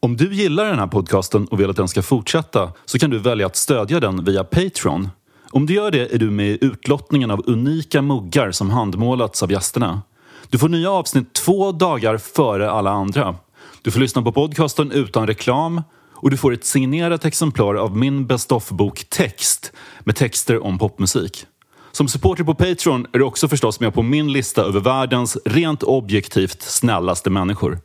Om du gillar den här podcasten och vill att den ska fortsätta så kan du välja att stödja den via Patreon. Om du gör det är du med i utlottningen av unika muggar som handmålats av gästerna. Du får nya avsnitt 2 dagar före alla andra. Du får lyssna på podcasten utan reklam och du får ett signerat exemplar av min Best of-bok Text med texter om popmusik. Som supporter på Patreon är du också förstås med på min lista över världens rent objektivt snällaste människor.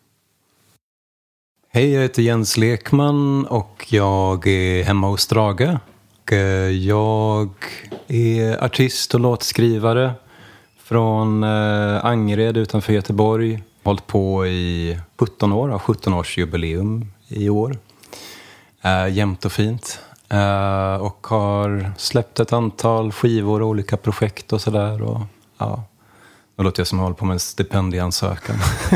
Hej, jag heter Jens Lekman och jag är hemma hos Drage. Jag är artist och låtskrivare från Angered utanför Göteborg. Hållit på i 17 år, har 17-årsjubileum i år. Jämnt och fint. Och har släppt ett antal skivor och olika projekt och sådär. Och ja, då låter jag som jag håller på med en stipendieansökan.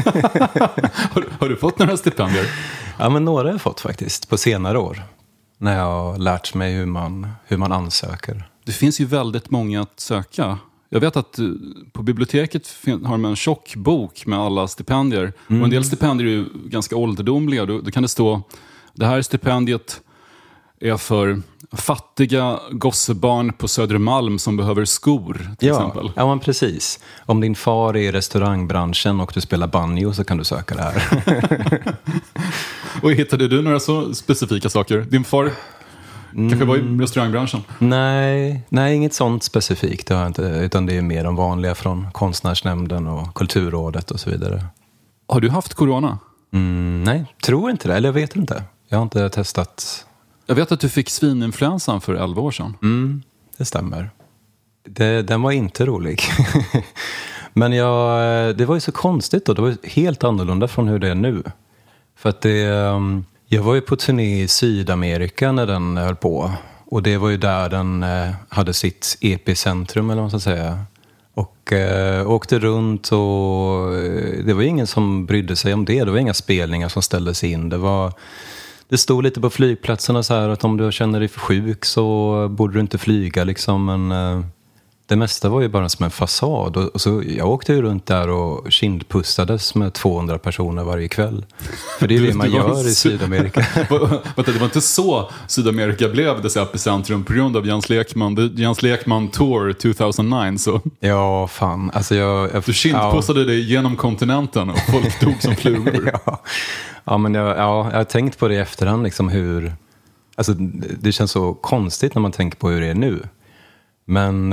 Har du fått några stipendier? Ja, men några har jag fått faktiskt på senare år. När jag har lärt mig hur man ansöker. Det finns ju väldigt många att söka. Jag vet att på biblioteket har man en tjock bok med alla stipendier. Och en del stipendier är ju ganska ålderdomliga. Då kan det stå, det här stipendiet är för fattiga gossebarn på Södermalm som behöver skor, till exempel. Ja, men precis. Om din far är i restaurangbranschen och du spelar banjo så kan du söka det här. Och hittade du några så specifika saker? Din far kanske var i restaurangbranschen? Nej, inget sånt specifikt det har jag inte, utan det är mer de vanliga från Konstnärsnämnden och Kulturrådet och så vidare. Har du haft corona? Nej, tror inte det, eller jag vet inte. Jag har inte testat. Jag vet att du fick svininfluensan för 11 år sedan. Det stämmer. Den var inte rolig. Men det var ju så konstigt då. Det var helt annorlunda från hur det är nu. För att jag var ju på turné i Sydamerika när den höll på. Och det var ju där den hade sitt epicentrum, eller vad man ska säga. Och åkte runt och det var ingen som brydde sig om det. Det var inga spelningar som ställdes in. Det stod lite på flygplatserna så här att om du känner dig för sjuk så borde du inte flyga liksom. Men det mesta var ju bara som en fasad. Och så jag åkte ju runt där och kindpussades med 200 personer varje kväll. För det är det man gör i Sydamerika. Det var inte så Sydamerika blev dess epicentrum på grund av Jens Lekman Tour 2009. Så. Ja, fan. Alltså du kindpussade dig genom kontinenten och folk tog som flugor. Ja, men jag har tänkt på det i efterhand liksom hur. Alltså det känns så konstigt när man tänker på hur det är nu. Men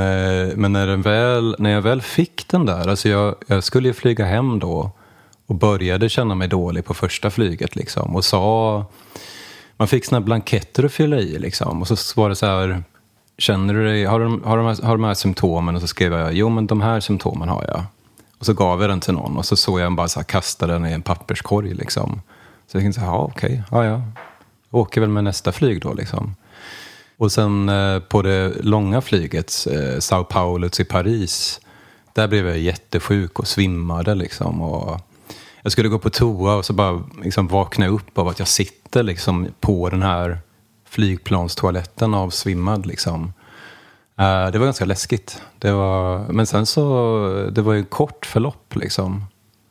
när jag väl fick den där, alltså jag skulle ju flyga hem då och började känna mig dålig på första flyget liksom, och man fick såna blanketter att fylla i liksom, och så var det så här, känner du dig, har de här symptomen, och så skrev jag, jo men de här symptomen har jag, och så gav jag den till någon och så såg jag bara så här, kasta den i en papperskorg liksom, så jag tänkte okej, jag åker väl med nästa flyg då liksom. Och sen på det långa flyget, Sao Paulo till Paris, där blev jag jättesjuk och svimmade liksom. Och jag skulle gå på toa och så bara liksom vakna upp av att jag sitter liksom på den här flygplanstoaletten avsvimmad liksom. Det var ganska läskigt. Men sen så, det var ju en kort förlopp liksom.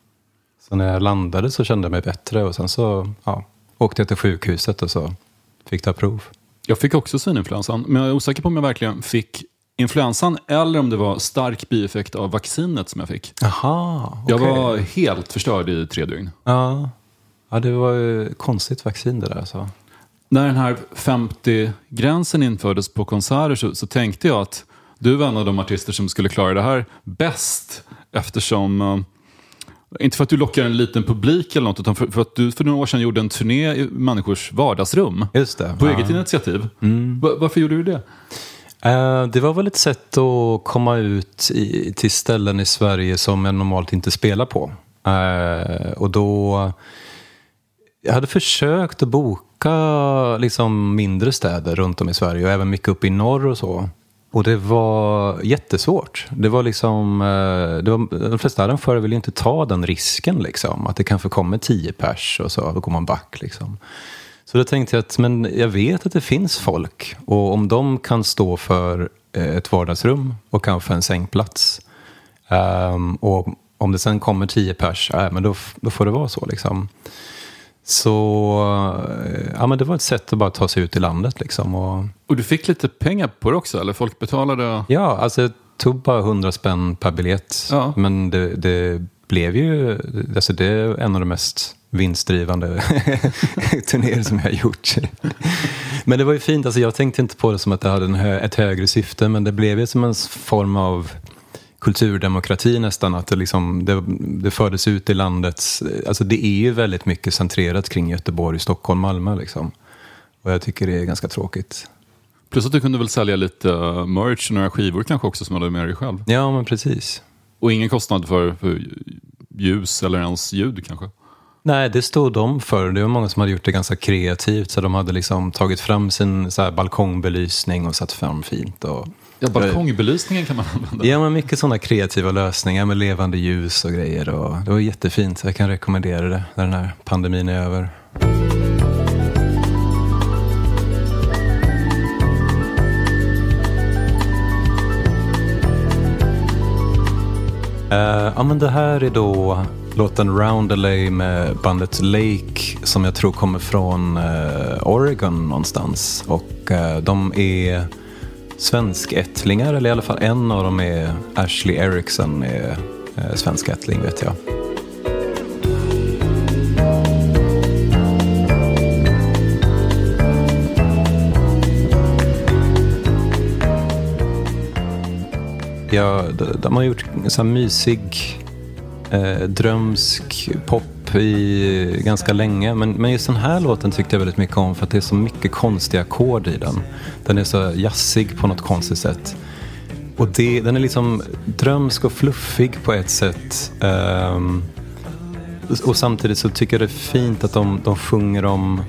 Så när jag landade så kände jag mig bättre, och sen så åkte jag till sjukhuset och så fick ta prov. Jag fick också svininfluensan, men jag är osäker på om jag verkligen fick influensan eller om det var stark bieffekt av vaccinet som jag fick. Aha, okay. Jag var helt förstörd i 3 dygn. Ja, det var ju konstigt vaccin det där. Så. När den här 50-gränsen infördes på konserter så tänkte jag att du var en av de artister som skulle klara det här bäst, eftersom... Inte för att du lockar en liten publik eller något, utan för att du för några år sedan gjorde en turné i människors vardagsrum. Just det. På eget initiativ. Varför gjorde du det? Det var väl ett sätt att komma ut till ställen i Sverige som jag normalt inte spelar på. Och då... Jag hade försökt att boka liksom mindre städer runt om i Sverige, och även mycket upp i norr och så. Och det var jättesvårt. Det var liksom, de flesta arrangörer vill ju inte ta den risken liksom, att det kanske kommer 10 pers och så går man back liksom. Så då tänkte jag att, men jag vet att det finns folk, och om de kan stå för ett vardagsrum och kanske en sängplats, och om det sen kommer 10 pers, men då får det vara så liksom. Så ja, men det var ett sätt att bara ta sig ut i landet liksom. Och du fick lite pengar på det också, eller folk betalade? Ja, alltså jag tog bara 100 spänn per biljett. Ja. Men det blev ju, alltså det är en av de mest vinstdrivande turnéer som jag har gjort. Men det var ju fint, alltså jag tänkte inte på det som att det hade ett högre syfte, men det blev ju som en form av kulturdemokrati nästan, att det fördes ut i landet. Alltså det är ju väldigt mycket centrerat kring Göteborg, Stockholm, Malmö liksom. Och jag tycker det är ganska tråkigt. Plus att du kunde väl sälja lite merch och några skivor kanske också som du hade med dig själv. Ja, men precis. Och ingen kostnad för ljus eller ens ljud kanske? Nej, det stod de för. Det var många som hade gjort det ganska kreativt. Så de hade liksom tagit fram sin så här balkongbelysning och satt fram fint. Och ja, balkongbelysningen kan man använda. Ja, men mycket sådana kreativa lösningar med levande ljus och grejer. Och det var jättefint. Jag kan rekommendera det när den här pandemin är över. Ja, men det här är då låten Roundelay med bandet Lake som jag tror kommer från Oregon någonstans. Och de är svenskättlingar, eller i alla fall en av dem är Ashley Erickson, är svenskättling vet jag. Ja, de har gjort så här mysig drömsk pop i ganska länge, men just den här låten tyckte jag väldigt mycket om för att det är så mycket konstiga ackord i den. Den är så jazzig på något konstigt sätt. Och den är liksom drömsk och fluffig på ett sätt. Och samtidigt så tycker jag det är fint att de sjunger om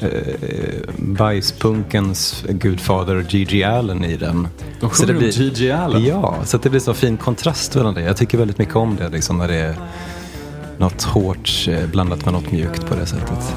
bajspunkens gudfader Gigi Allen i den. De sjunger om Gigi Allen? Ja, så att det blir så fin kontrast mellan det. Jag tycker väldigt mycket om det, liksom, när det är något hårt blandat med något mjukt på det sättet.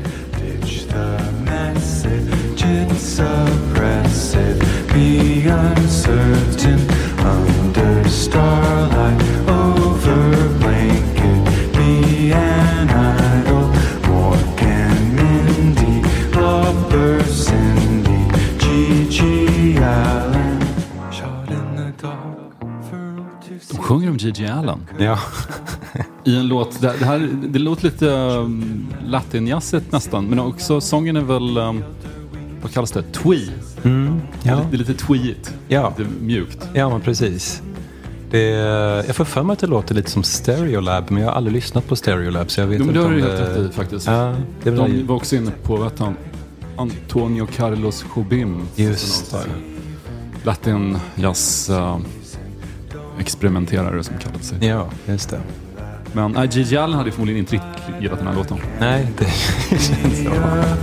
De sjunger om Gigi Allen. Ja. I en låt, det låter lite latinjazzigt nästan, men också sången är väl, vad kallas det? Twee. Ja. Det är lite tweet. Ja. Lite mjukt. Ja, men precis. Jag får för mig att det låter lite som Stereolab, men jag har aldrig lyssnat på Stereolab, så jag vet inte om det. Men det har du helt rätt i faktiskt. Ja, de var också inne på, vet han, Antonio Carlos Jobim. Just det. Latin jazz experimenterare som kallar sig. Ja, just det. Men Gigi Allen hade förmodligen inte riktigt gillat den här låten. Nej, det känns så.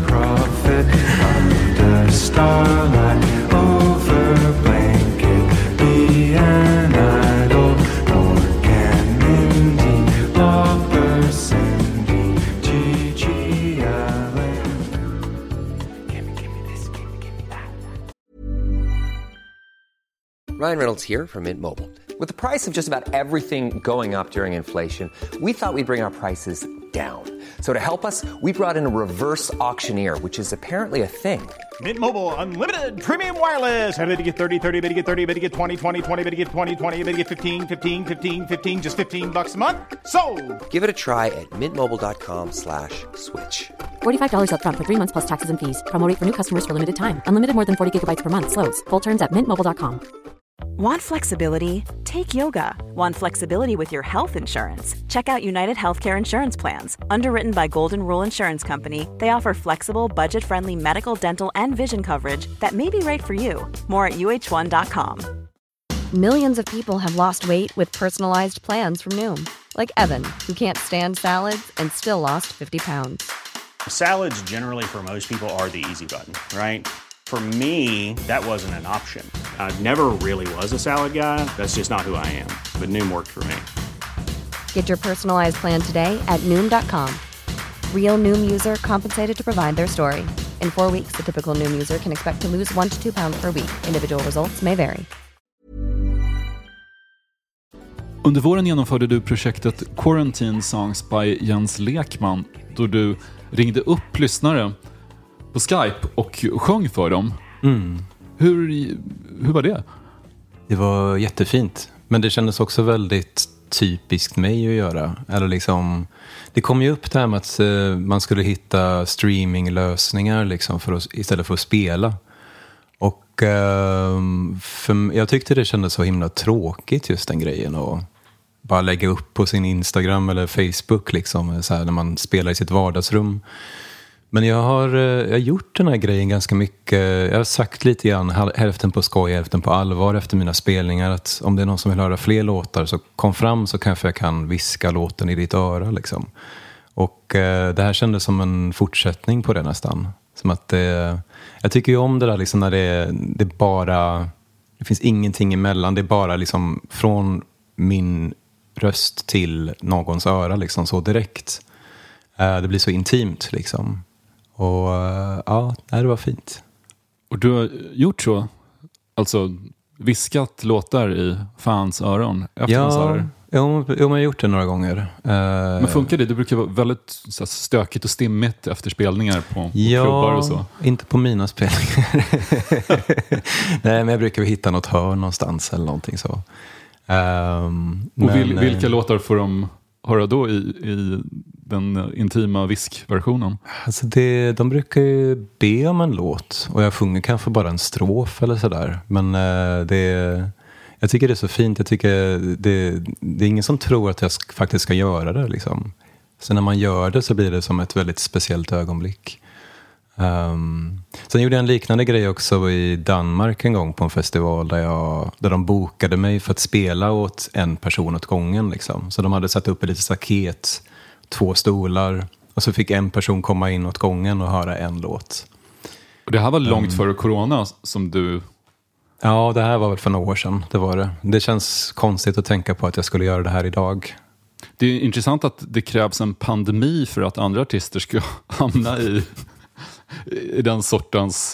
Ryan Reynolds here from Mint Mobile. With the price of just about everything going up during inflation, we thought we'd bring our prices down. So to help us, we brought in a reverse auctioneer, which is apparently a thing. Mint Mobile Unlimited Premium Wireless. How to get 30, 30, bit to get 30, bit to get 20, 20, 20, bit to get 20, 20, bit to get 15, 15, 15, 15, just $15 a month? Sold! Give it a try at mintmobile.com/switch. $45 up front for 3 months plus taxes and fees. Promo rate for new customers for limited time. Unlimited more than 40 gigabytes per month. Slows full terms at mintmobile.com. Want flexibility? Take yoga. Want flexibility with your health insurance? Check out United Healthcare Insurance Plans. Underwritten by Golden Rule Insurance Company, they offer flexible, budget-friendly medical, dental, and vision coverage that may be right for you. More at uh1.com. Millions of people have lost weight with personalized plans from Noom. Like Evan, who can't stand salads and still lost 50 pounds. Salads generally for most people are the easy button, right? For me, that wasn't an option. I never really was a salad guy. That's just not who I am. But Noom worked for me. Get your personalized plan today at Noom.com. Real Noom user compensated to provide their story. In 4 weeks, the typical Noom user can expect to lose 1 to 2 pounds per week. Individual results may vary. Under våren genomförde du projektet Quarantine Songs by Jens Lekman, då du ringde upp lyssnare på Skype och sjöng för dem. Hur var det? Det var jättefint. Men det kändes också väldigt typiskt mig att göra. Eller liksom, det kom ju upp det här med att man skulle hitta streaminglösningar liksom istället för att spela. Och jag tyckte det kändes så himla tråkigt just den grejen. Och bara lägga upp på sin Instagram eller Facebook liksom, så här, när man spelar i sitt vardagsrum. Men jag har gjort den här grejen ganska mycket. Jag har sagt lite grann, hälften på skoj, hälften på allvar efter mina spelningar, att om det är någon som vill höra fler låtar så kom fram, så kanske jag kan viska låten i ditt öra liksom. Och det här kändes som en fortsättning på det nästan. Som att jag tycker ju om det där liksom, när det bara, det finns ingenting emellan, det är bara liksom från min röst till någons öra liksom, så direkt. Det blir så intimt liksom. Och ja, det var fint. Och du har gjort så? Alltså viskat låtar i fans öron efter konserter? Ja, jag har gjort det några gånger. Men funkar det? Det brukar vara väldigt så här, stökigt och stimmigt efter spelningar på klubbar och så. Inte på mina spelningar. Nej, men jag brukar hitta något hörn någonstans eller någonting så. Och vilka låtar får de höra då i den intima viskversionen? Alltså de brukar ju be om en låt och jag sjunger kanske bara en strof eller sådär. Men jag tycker det är så fint. Jag tycker det är ingen som tror att jag faktiskt ska göra det liksom. Så när man gör det så blir det som ett väldigt speciellt ögonblick. Sen gjorde jag en liknande grej också i Danmark en gång på en festival där de bokade mig för att spela åt en person åt gången liksom. Så de hade satt upp ett litet staket, 2 stolar, och så fick en person komma in åt gången och höra en låt. Och det här var långt före corona som du... Ja, det här var väl för några år sedan, det var det. Det känns konstigt att tänka på att jag skulle göra det här idag. Det är intressant att det krävs en pandemi för att andra artister ska hamna i den sortens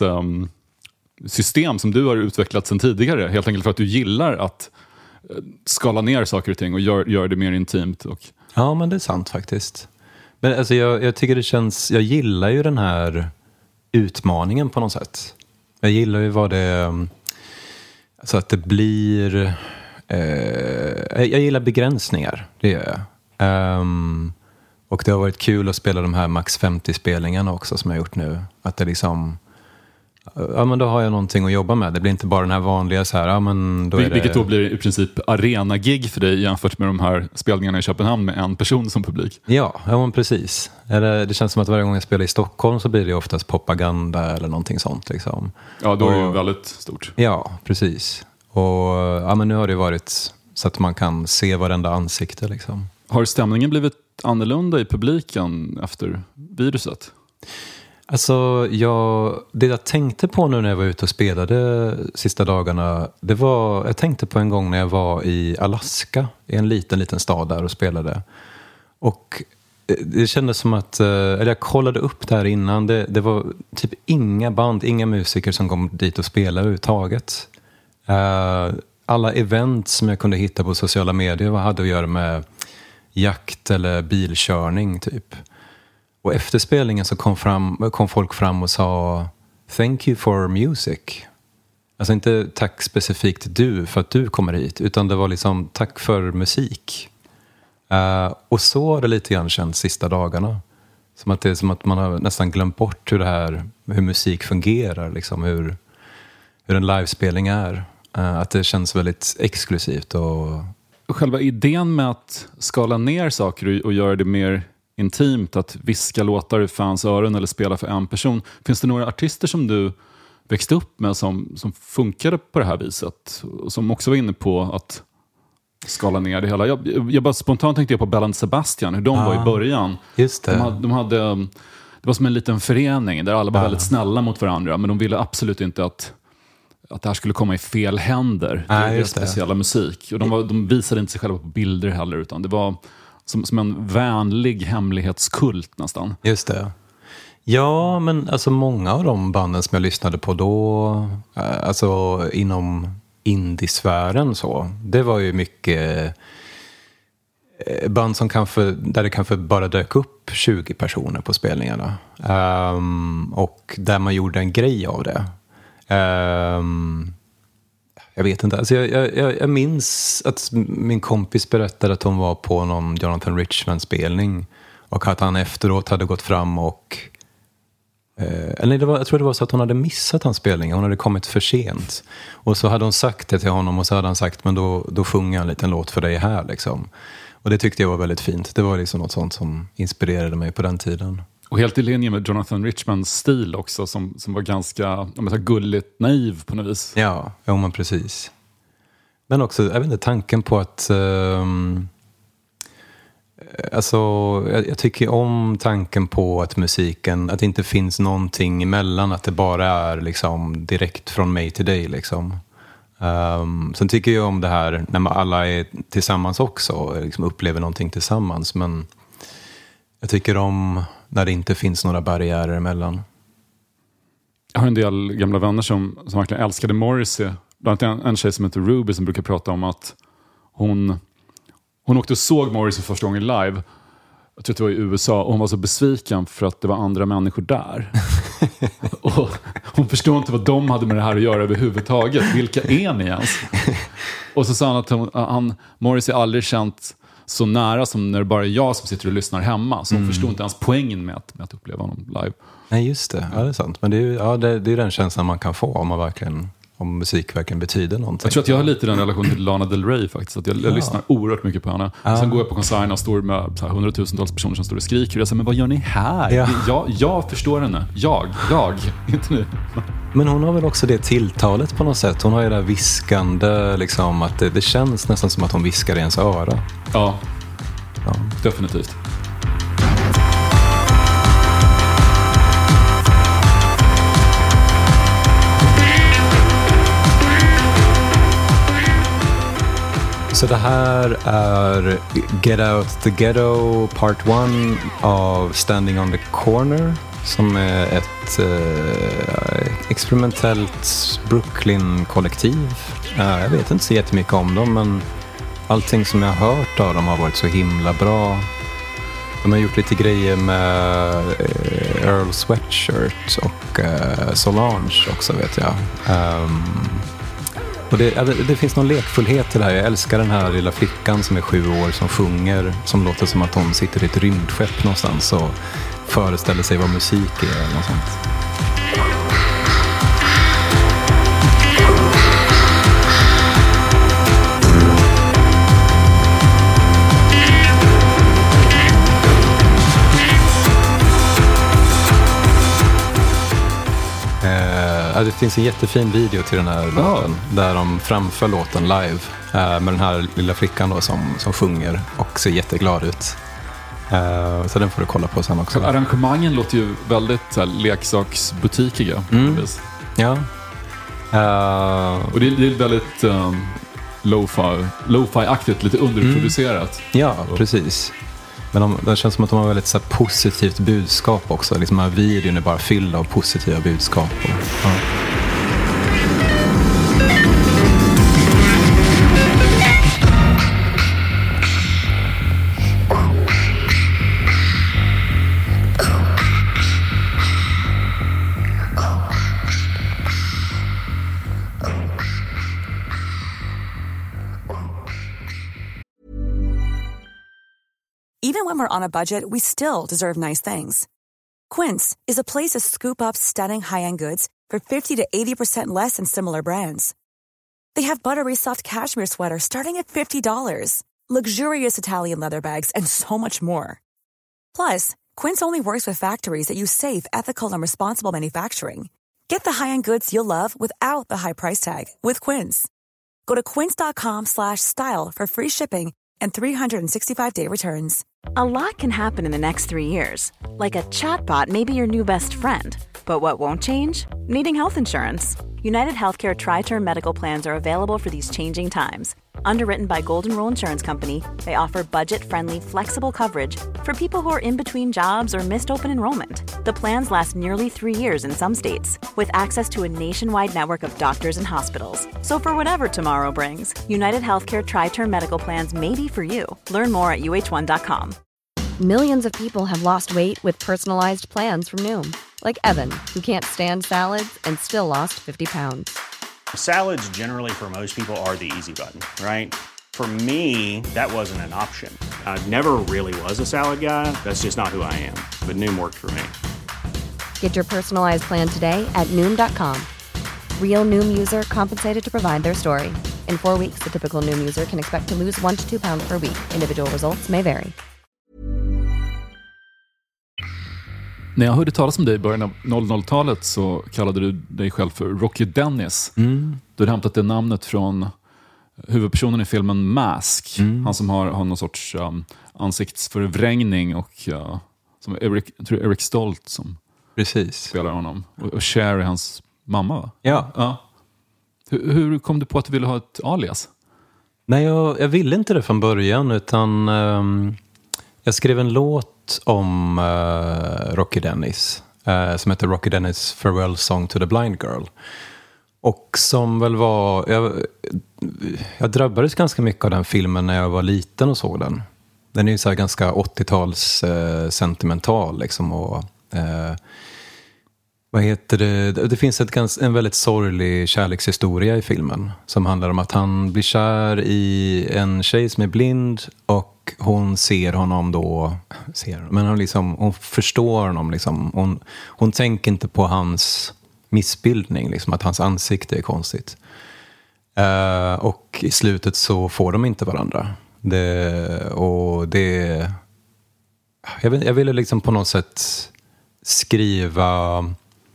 system som du har utvecklat sedan tidigare. Helt enkelt för att du gillar att skala ner saker och ting och gör det mer intimt. Ja, men det är sant faktiskt. Men alltså, jag tycker det känns... Jag gillar ju den här utmaningen på något sätt. Jag gillar ju vad det... Alltså att det blir... jag gillar begränsningar, det gör jag. Och det har varit kul att spela de här max 50-spelningarna också som jag har gjort nu. Att det liksom... Ja, men då har jag någonting att jobba med. Det blir inte bara den här vanliga så här... Ja, men då är vilket då blir i princip arena-gig för dig jämfört med de här spelningarna i Köpenhamn med en person som publik. Ja, men precis. Det känns som att varje gång jag spelar i Stockholm så blir det oftast propaganda eller någonting sånt liksom. Ja, då är det ju väldigt stort. Ja, precis. Och ja, men nu har det varit så att man kan se varenda ansikte liksom. Har stämningen blivit annorlunda i publiken efter viruset? Alltså, det jag tänkte på nu när jag var ute och spelade sista dagarna, det var, jag tänkte på en gång när jag var i Alaska, i en liten stad där och spelade. Och det kändes som att, eller jag kollade upp där innan, det var typ inga band, inga musiker som kom dit och spelade överhuvudtaget. Alla event som jag kunde hitta på sociala medier hade att göra med jakt eller bilkörning typ. Och efter spelningen så kom folk fram och sa "Thank you for music". Alltså inte tack specifikt du för att du kommer hit, utan det var liksom tack för musik. Och så har det lite grann känts sista dagarna. Som att det är som att man har nästan glömt bort hur musik fungerar, liksom, hur en livespelning är. Att det känns väldigt exklusivt. Och själva idén med att skala ner saker och göra det mer intimt, att viska låtar i fans öron eller spela för en person. Finns det några artister som du växte upp med som funkade på det här viset? Och som också var inne på att skala ner det hela. Jag bara spontant tänkte på Bell & Sebastian, hur de var i början. Just det. De hade, det var som en liten förening där alla var väldigt snälla mot varandra, men de ville absolut inte att det här skulle komma i fel händer. Det är speciella musik. Och de visade inte sig själva på bilder heller, utan det var som en vänlig hemlighetskult nästan. Just det. Ja, men alltså många av de banden som jag lyssnade på då, alltså inom indiesfären så, det var ju mycket band som där det kanske bara dök upp 20 personer på spelningarna. Och där man gjorde en grej av det. Jag vet inte. Alltså jag minns att min kompis berättade att hon var på någon Jonathan Richman-spelning. Och att han efteråt hade gått fram och... jag tror det var så att hon hade missat hans spelning. Hon hade kommit för sent. Och så hade hon sagt det till honom. Och så hade han sagt, men då sjunger jag en liten låt för dig här liksom. Och det tyckte jag var väldigt fint. Det var liksom något sånt som inspirerade mig på den tiden. Och helt i linje med Jonathan Richmans stil också, som var ganska gulligt naiv på något vis. Ja, men precis. Men också, jag vet inte, tanken på att... jag tycker om tanken på att musiken, att det inte finns någonting emellan, att det bara är liksom direkt från mig till dig liksom. Sen tycker jag om det här när man alla är tillsammans också och liksom upplever någonting tillsammans, men jag tycker om när det inte finns några barriärer emellan. Jag har en del gamla vänner som verkligen älskade Morrissey. Bland annat en tjej som heter Ruby som brukar prata om att hon åkte och såg Morrissey första gången live. Jag tror att det var i USA. Och hon var så besviken för att det var andra människor där. Och hon förstod inte vad de hade med det här att göra överhuvudtaget. Vilka är ni ens? Och så sa han att Morrissey aldrig känt så nära som när det bara är jag som sitter och lyssnar hemma. Så hon förstod inte ens poängen med att uppleva honom live. Nej, just det. Ja, det är sant. Men det är den känslan man kan få om musik verkligen betyder någonting. Jag tror att jag har lite den relationen till Lana Del Rey faktiskt. Att jag lyssnar oerhört mycket på henne. Och sen går jag på konserterna och står med 100,000-tals personer som står och skriker. Och jag säger, men vad gör ni här? Ja. Jag förstår henne. Jag, inte nu. Men hon har väl också det tilltalet på något sätt. Hon har ju det där viskande, liksom, att det känns nästan som att hon viskar i ens öra. Ja. Definitivt. Så det här är Get Out the Ghetto Part 1 av Standing on the Corner, som är ett experimentellt Brooklyn-kollektiv. Jag vet inte så jättemycket om dem, men allting som jag har hört av dem har varit så himla bra. De har gjort lite grejer med Earl Sweatshirt och Solange också, vet jag. Och det finns någon lekfullhet i det här. Jag älskar den här lilla flickan som är 7 år som sjunger, som låter som att hon sitter i ett rymdskepp någonstans och föreställer sig vad musik är eller något sånt. Det finns en jättefin video till den här låten där de framför låten live med den här lilla flickan då som sjunger och ser jätteglad ut. Så den får du kolla på sen också. Så arrangemangen låter ju väldigt leksaksbutikiga. Ja. Och det är väldigt lo-fi-aktigt, lite underproducerat. Ja, precis. Men det känns som att de har väldigt så här positivt budskap också. Liksom här videon är bara fylld av positiva budskap. Even when we're on a budget, we still deserve nice things. Quince is a place to scoop up stunning high-end goods for 50 to 80% less than similar brands. They have buttery soft cashmere sweaters starting at $50, luxurious Italian leather bags, and so much more. Plus, Quince only works with factories that use safe, ethical, and responsible manufacturing. Get the high-end goods you'll love without the high price tag with Quince. Go to quince.com/style for free shipping and 365-day returns. A lot can happen in the next 3 years. Like a chatbot may be your new best friend. But what won't change? Needing health insurance. United Healthcare Tri-Term Medical Plans are available for these changing times. Underwritten by Golden Rule Insurance Company, they offer budget-friendly, flexible coverage for people who are in between jobs or missed open enrollment. The plans last nearly 3 years in some states, with access to a nationwide network of doctors and hospitals. So for whatever tomorrow brings, United Healthcare Tri-Term Medical Plans may be for you. Learn more at uh1.com. Millions of people have lost weight with personalized plans from Noom. Like Evan, who can't stand salads and still lost 50 pounds. Salads generally for most people are the easy button, right? For me, that wasn't an option. I never really was a salad guy. That's just not who I am. But Noom worked for me. Get your personalized plan today at Noom.com. Real Noom user compensated to provide their story. In 4 weeks, the typical Noom user can expect to lose 1 to 2 pounds per week. Individual results may vary. När jag hörde talas om dig i början av 00-talet så kallade du dig själv för Rocky Dennis. Du hade hämtat det namnet från huvudpersonen i filmen Mask. Han som har någon sorts ansiktsförvrängning och som Eric Stolt som Precis. spelar honom. Och Cher är hans mamma, va? Ja. Hur kom du på att du ville ha ett alias? Nej, jag ville inte det från början, utan jag skrev en låt om Rocky Dennis som heter Rocky Dennis Farewell Song to the Blind Girl. Och som väl var... Jag drabbades ganska mycket av den filmen när jag var liten och såg den. Den är ju så här ganska 80-tals sentimental liksom, och... vad heter det? Det finns en väldigt sorglig kärlekshistoria i filmen som handlar om att han blir kär i en tjej som är blind och hon ser honom då, men hon förstår honom liksom. Hon tänker inte på hans missbildning, liksom, att hans ansikte är konstigt. Och i slutet så får de inte varandra. Jag ville liksom på något sätt skriva...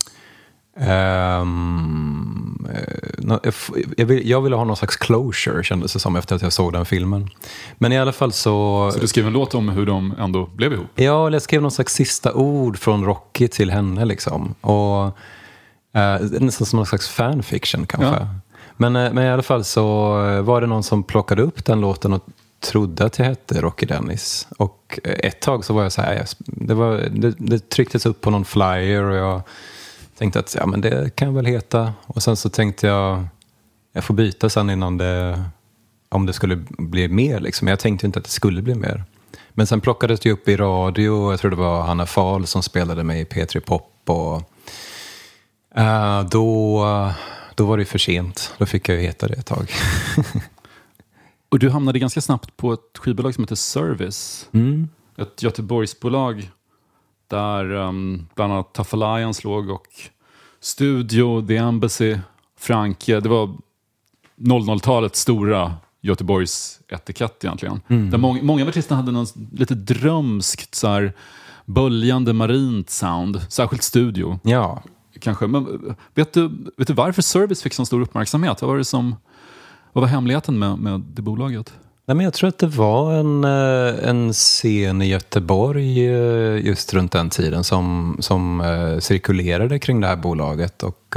jag ville ha någon slags closure, kändes det som, efter att jag såg den filmen. Men i alla fall så du skrev en låt om hur de ändå blev ihop? Ja, jag skrev någon slags sista ord från Rocky till henne liksom. Och nästan som någon slags fanfiction kanske. Ja. Men i alla fall så var det någon som plockade upp den låten och trodde att jag hette Rocky Dennis. Och ett tag så var jag så här, det trycktes upp på någon flyer och jag tänkte att men det kan jag väl heta. Och sen så tänkte jag får byta sen innan om det skulle bli mer liksom. Jag tänkte inte att det skulle bli mer. Men sen plockades det upp i radio. Jag tror det var Hanna Fahl som spelade mig i P3 Pop. Och då var det för sent. Då fick jag ju heta det ett tag. Och du hamnade ganska snabbt på ett skivbolag som heter Service. Ett Göteborgsbolag där bland annat Tough Alliance låg och Studio, The Embassy, Franke. Det var 00-talets stora Göteborgs etikett egentligen. Där många av artisterna hade någon lite drömskt så här böljande marint sound. Särskilt Studio. Ja. Kanske. Men vet du varför Service fick så stor uppmärksamhet? Vad var hemligheten med det bolaget? Nej, men jag tror att det var en scen i Göteborg just runt den tiden som cirkulerade kring det här bolaget. Och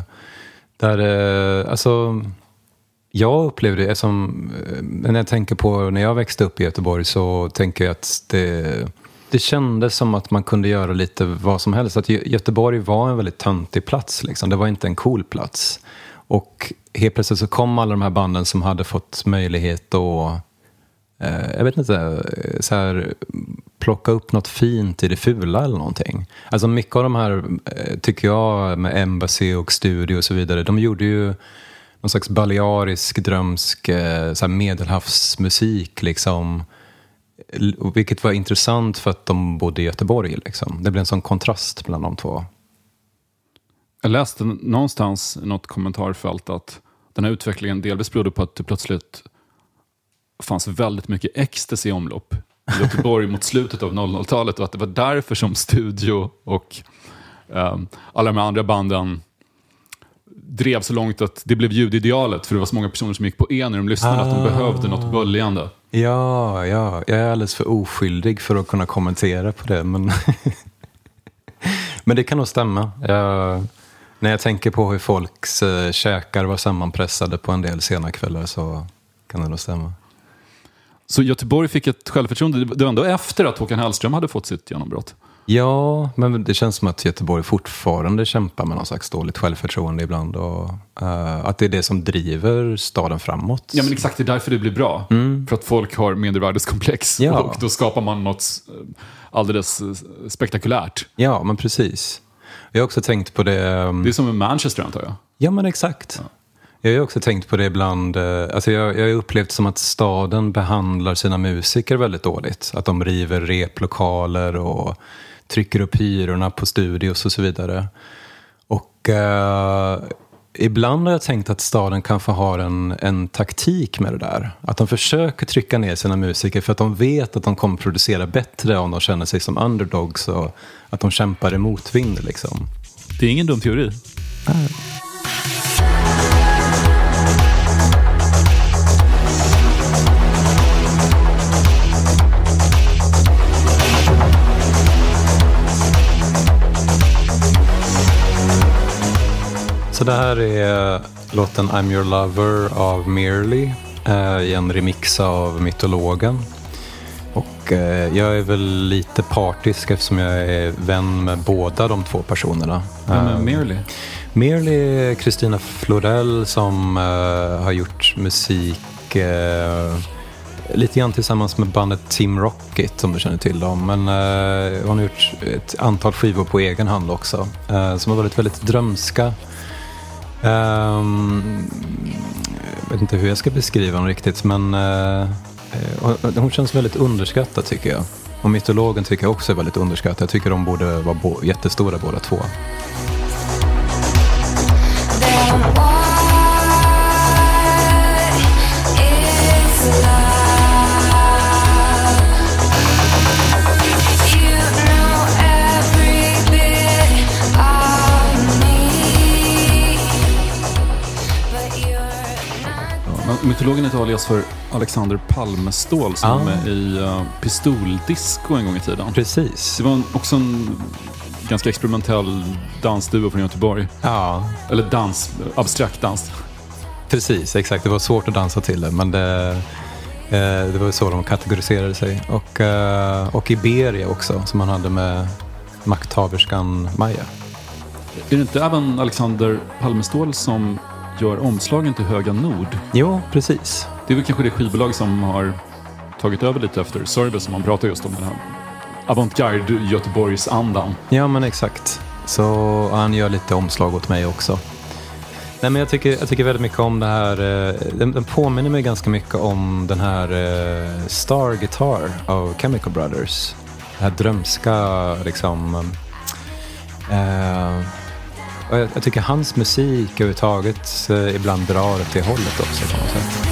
där, alltså, jag upplevde det som, när jag tänker på när jag växte upp i Göteborg, så tänker jag att det kändes som att man kunde göra lite vad som helst. Att Göteborg var en väldigt töntig plats liksom. Det var inte en cool plats. Och helt plötsligt så kom alla de här banden som hade fått möjlighet att jag vet inte, så här, plocka upp något fint i det fula eller någonting. Alltså mycket av de här, tycker jag, med Embassy och Studio och så vidare, de gjorde ju någon slags balearisk, drömsk så här medelhavsmusik liksom. Vilket var intressant för att de bodde i Göteborg liksom. Det blev en sån kontrast bland de två. Jag läste någonstans i något kommentarfält att den här utvecklingen delvis berodde på att det plötsligt fanns väldigt mycket ecstasy i omlopp i Göteborg mot slutet av 00-talet, och att det var därför som Studio och alla de andra banden drev så långt att det blev ljudidealet, för det var så många personer som gick på när de lyssnade att de behövde något böljande. Ja, jag är alldeles för oskyldig för att kunna kommentera på det, men men det kan nog stämma. När jag tänker på hur folks käkar var sammanpressade på en del sena kvällar, så kan det nog stämma. Så Göteborg fick ett självförtroende. Det var ändå efter att Håkan Hellström hade fått sitt genombrott. Ja, men det känns som att Göteborg fortfarande kämpar med någon slags dåligt självförtroende ibland. Och att det är det som driver staden framåt. Ja, men exakt, det är därför det blir bra. För att folk har mindervärdeskomplex. Ja. Och då skapar man något alldeles spektakulärt. Ja, men precis. Jag har också tänkt på det... Det är som med Manchester, antar jag. Ja, men exakt. Ja. Jag har också tänkt på det ibland. Alltså jag har upplevt som att staden behandlar sina musiker väldigt dåligt. Att de river replokaler och trycker upp hyrorna på studios och så vidare. Och ibland har jag tänkt att staden kanske har en taktik med det där. Att de försöker trycka ner sina musiker för att de vet att de kommer producera bättre om de känner sig som underdogs och att de kämpar i motvind liksom. Det är ingen dum teori. Nej. Så det här är låten I'm Your Lover av Merely i en remix av Mytologen. Och jag är väl lite partisk eftersom jag är vän med båda de två personerna. Merely? Merely är Kristina Florell som har gjort musik lite grann tillsammans med bandet Team Rocket, om du känner till dem. Men hon har gjort ett antal skivor på egen hand också som har varit väldigt drömska. Jag vet inte hur jag ska beskriva den riktigt, men hon känns väldigt underskattad tycker jag. Och Mytologen tycker jag också är väldigt underskattad. Jag tycker de borde vara jättestora båda två. Mytologen är alias för Alexander Palmestål som var med i Pistoldisco en gång i tiden. Precis. Det var också en ganska experimentell dansduo från Göteborg. Ja. Eller abstrakt dans. Precis, exakt. Det var svårt att dansa till det, men det var så de kategoriserade sig. Och Iberia också, som man hade med makthaverskan Maja. Är det inte även Alexander Palmestål som gör omslagen till Höga Nord? Jo, precis. Det är väl kanske det skivbolag som har tagit över lite efter Service, som man pratar just om den här avantgarde Göteborgs andan. Ja, men exakt. Så han gör lite omslag åt mig också. Nej, men jag tycker väldigt mycket om det här. Den påminner mig ganska mycket om den här Star Guitar av Chemical Brothers. Det här drömska liksom... Och jag tycker hans musik överhuvudtaget ibland drar åt det hållet också på något sätt.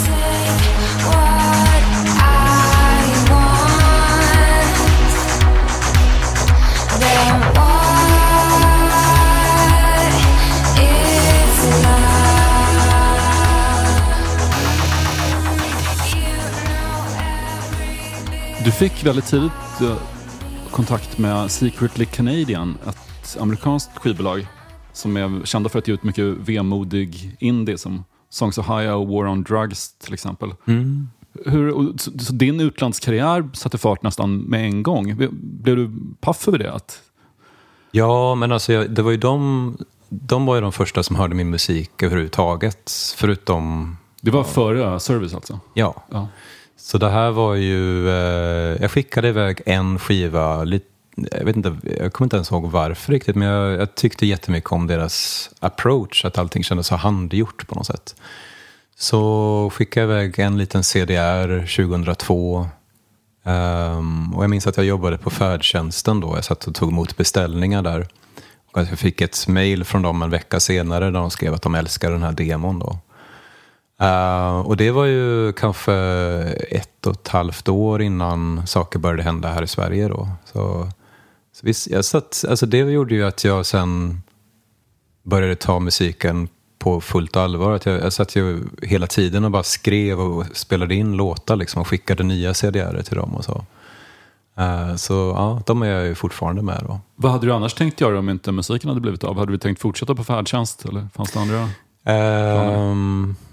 Du fick väldigt tidigt kontakt med Secretly Canadian, ett amerikanskt skivbolag som är kända för att ge ut mycket vemodig indie som Songs of Haya och War on Drugs till exempel. Så din utlandskarriär satte fart nästan med en gång. Blev du paff över det? Ja, men alltså det var ju de var ju de första som hörde min musik överhuvudtaget, förutom... Det var före Service alltså? Ja. Så det här var ju... jag skickade iväg en skiva lite. Jag kommer inte ens ihåg varför riktigt, men jag tyckte jättemycket om deras approach, att allting kändes så handgjort på något sätt. Så skickade jag iväg en liten CDR 2002 och jag minns att jag jobbade på färdtjänsten då. Jag satt och tog emot beställningar där och jag fick ett mejl från dem en vecka senare där de skrev att de älskar den här demon då. Och det var ju kanske 1,5 år innan saker började hända här i Sverige då. Så visst, det gjorde ju att jag sen började ta musiken på fullt allvar. Att jag satt ju hela tiden och bara skrev och spelade in låtar liksom, och skickade nya CDR till dem och så. Så ja, de är jag ju fortfarande med då. Vad hade du annars tänkt göra om inte musiken hade blivit av? Hade du tänkt fortsätta på färdtjänst eller fanns det andra planer?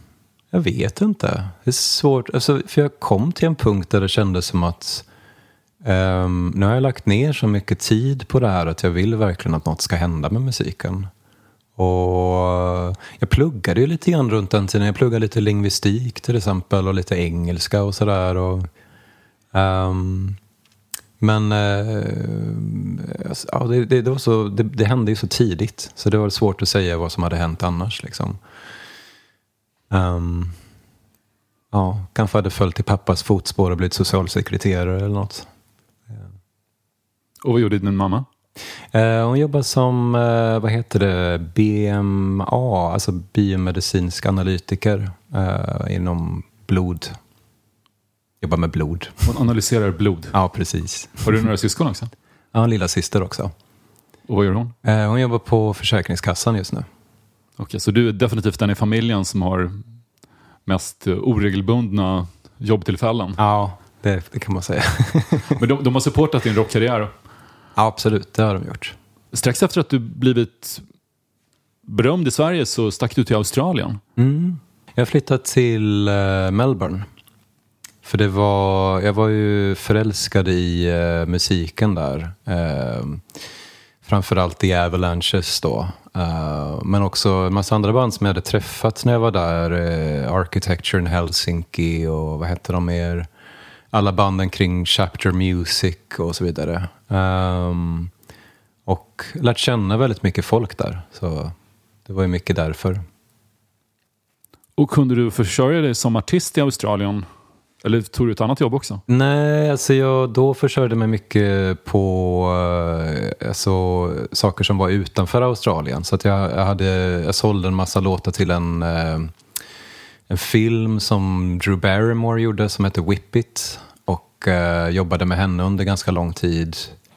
Jag vet inte. Det är svårt. Alltså, för jag kom till en punkt där det kändes som att nu har jag lagt ner så mycket tid på det här att jag vill verkligen att något ska hända med musiken. Och jag pluggade ju lite grann runt den tiden. Jag pluggade lite lingvistik till exempel och lite engelska och sådär. Men ja, det var så, det hände ju så tidigt. Så det var svårt att säga vad som hade hänt annars liksom. Ja, kanske hade följt i pappas fotspår och blivit socialsekreterare eller något. Och vad gjorde din mamma? Hon jobbar som, vad heter det, BMA, alltså biomedicinsk analytiker inom blod. Jobbar med blod. Hon analyserar blod? Ja, precis. Har du några syskon också? Ja, en lilla syster också. Och vad gör hon? Hon jobbar på Försäkringskassan just nu. Okej, så du är definitivt den i familjen som har mest oregelbundna jobbtillfällen? Ja, det kan man säga. Men de har supportat din rockkarriär? Ja, absolut, det har de gjort. Strax efter att du blivit berömd i Sverige så stack du till Australien. Jag flyttade till Melbourne. För jag var ju förälskad i musiken där. Framförallt i Avalanches då. Men också en massa andra band som jag hade träffat när jag var där. Architecture in Helsinki och vad heter de mer? Alla banden kring Chapter Music och så vidare. Och lärt känna väldigt mycket folk där. Så det var ju mycket därför. Och kunde du försörja dig som artist i Australien? Eller tog du ett annat jobb också? Nej, alltså jag då försörjde mig mycket på alltså, saker som var utanför Australien. Så att jag sålde en massa låtar till en film som Drew Barrymore gjorde som heter Whip It. Och jobbade med henne under ganska lång tid.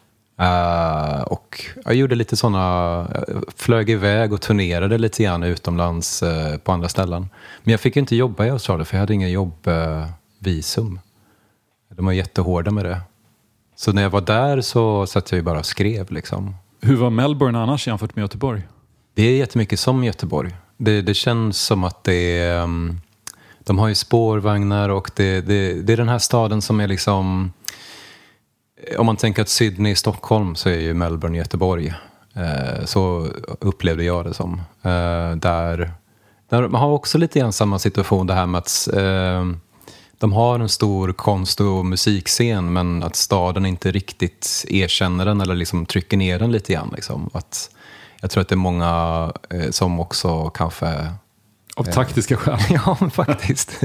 Och jag gjorde lite sådana, flög iväg och turnerade lite grann utomlands på andra ställen. Men jag fick inte jobba i Australien för jag hade ingen jobbvisum. De var jättehårda med det. Så när jag var där så satt jag ju bara och skrev liksom. Hur var Melbourne annars jämfört med Göteborg? Det är jättemycket som Göteborg. Det känns som att de har ju spårvagnar och det är den här staden som är liksom... Om man tänker att Sydney är Stockholm så är ju Melbourne Göteborg. Så upplevde jag det som. Där man har också lite grann samma situation det här med att de har en stor konst- och musikscen men att staden inte riktigt erkänner den eller liksom trycker ner den lite grann. Liksom. Jag tror att det är många som också kanske... Av taktiska skäl. Ja, faktiskt.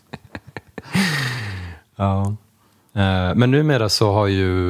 Ja. Men numera så har ju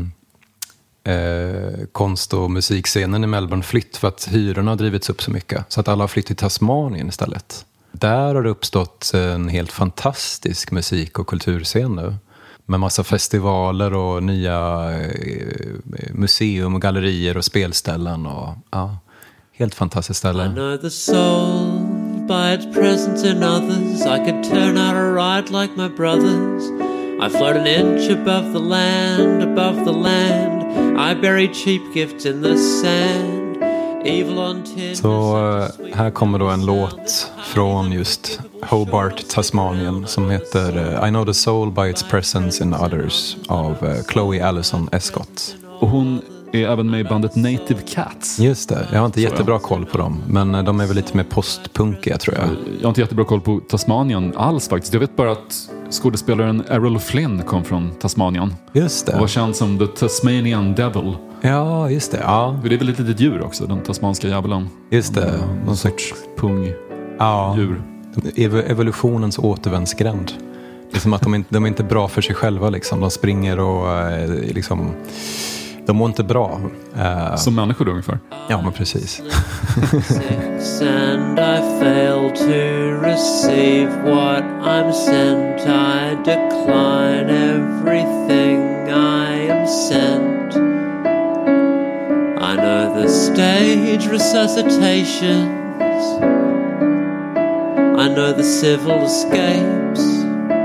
konst- och musikscenen i Melbourne flytt för att hyrorna har drivits upp så mycket. Så att alla har flyttat till Tasmanien istället. Där har det uppstått en helt fantastisk musik- och kulturscen nu. Med massa festivaler och nya museum och gallerier och spelställen. Och, ja, helt fantastiskt ställe. I know the soul by its presence in others. I could turn out a ride like my brothers. I float an inch above the land, above the land. I bury cheap gifts in the sand. Evil on tin. Så här kommer då en låt från just Hobart, Tasmanien som heter I Know the Soul by its presence in others av Chloe Allison Escott. Och hon är även med i bandet Native Cats. Just det, jag har inte jättebra koll på dem. Men de är väl lite mer postpunkiga tror jag. Jag har inte jättebra koll på Tasmanien alls faktiskt. Jag vet bara att skådespelaren Errol Flynn kom från Tasmanien. Just det. Och var känd som The Tasmanian Devil. Ja, just det. Ja. Det är väl ett litet djur också, den tasmanska djävulen. Just det. Någon sorts pungdjur. Ja. Evolutionens återvändsgränd. Det är som att de är inte bra för sig själva liksom. De springer och liksom... De mår inte bra. Som människor då ungefär. Ja, men precis. And I fail to receive what I'm sent. I decline everything I am sent. I know the stage resuscitations. I know the civil escapes.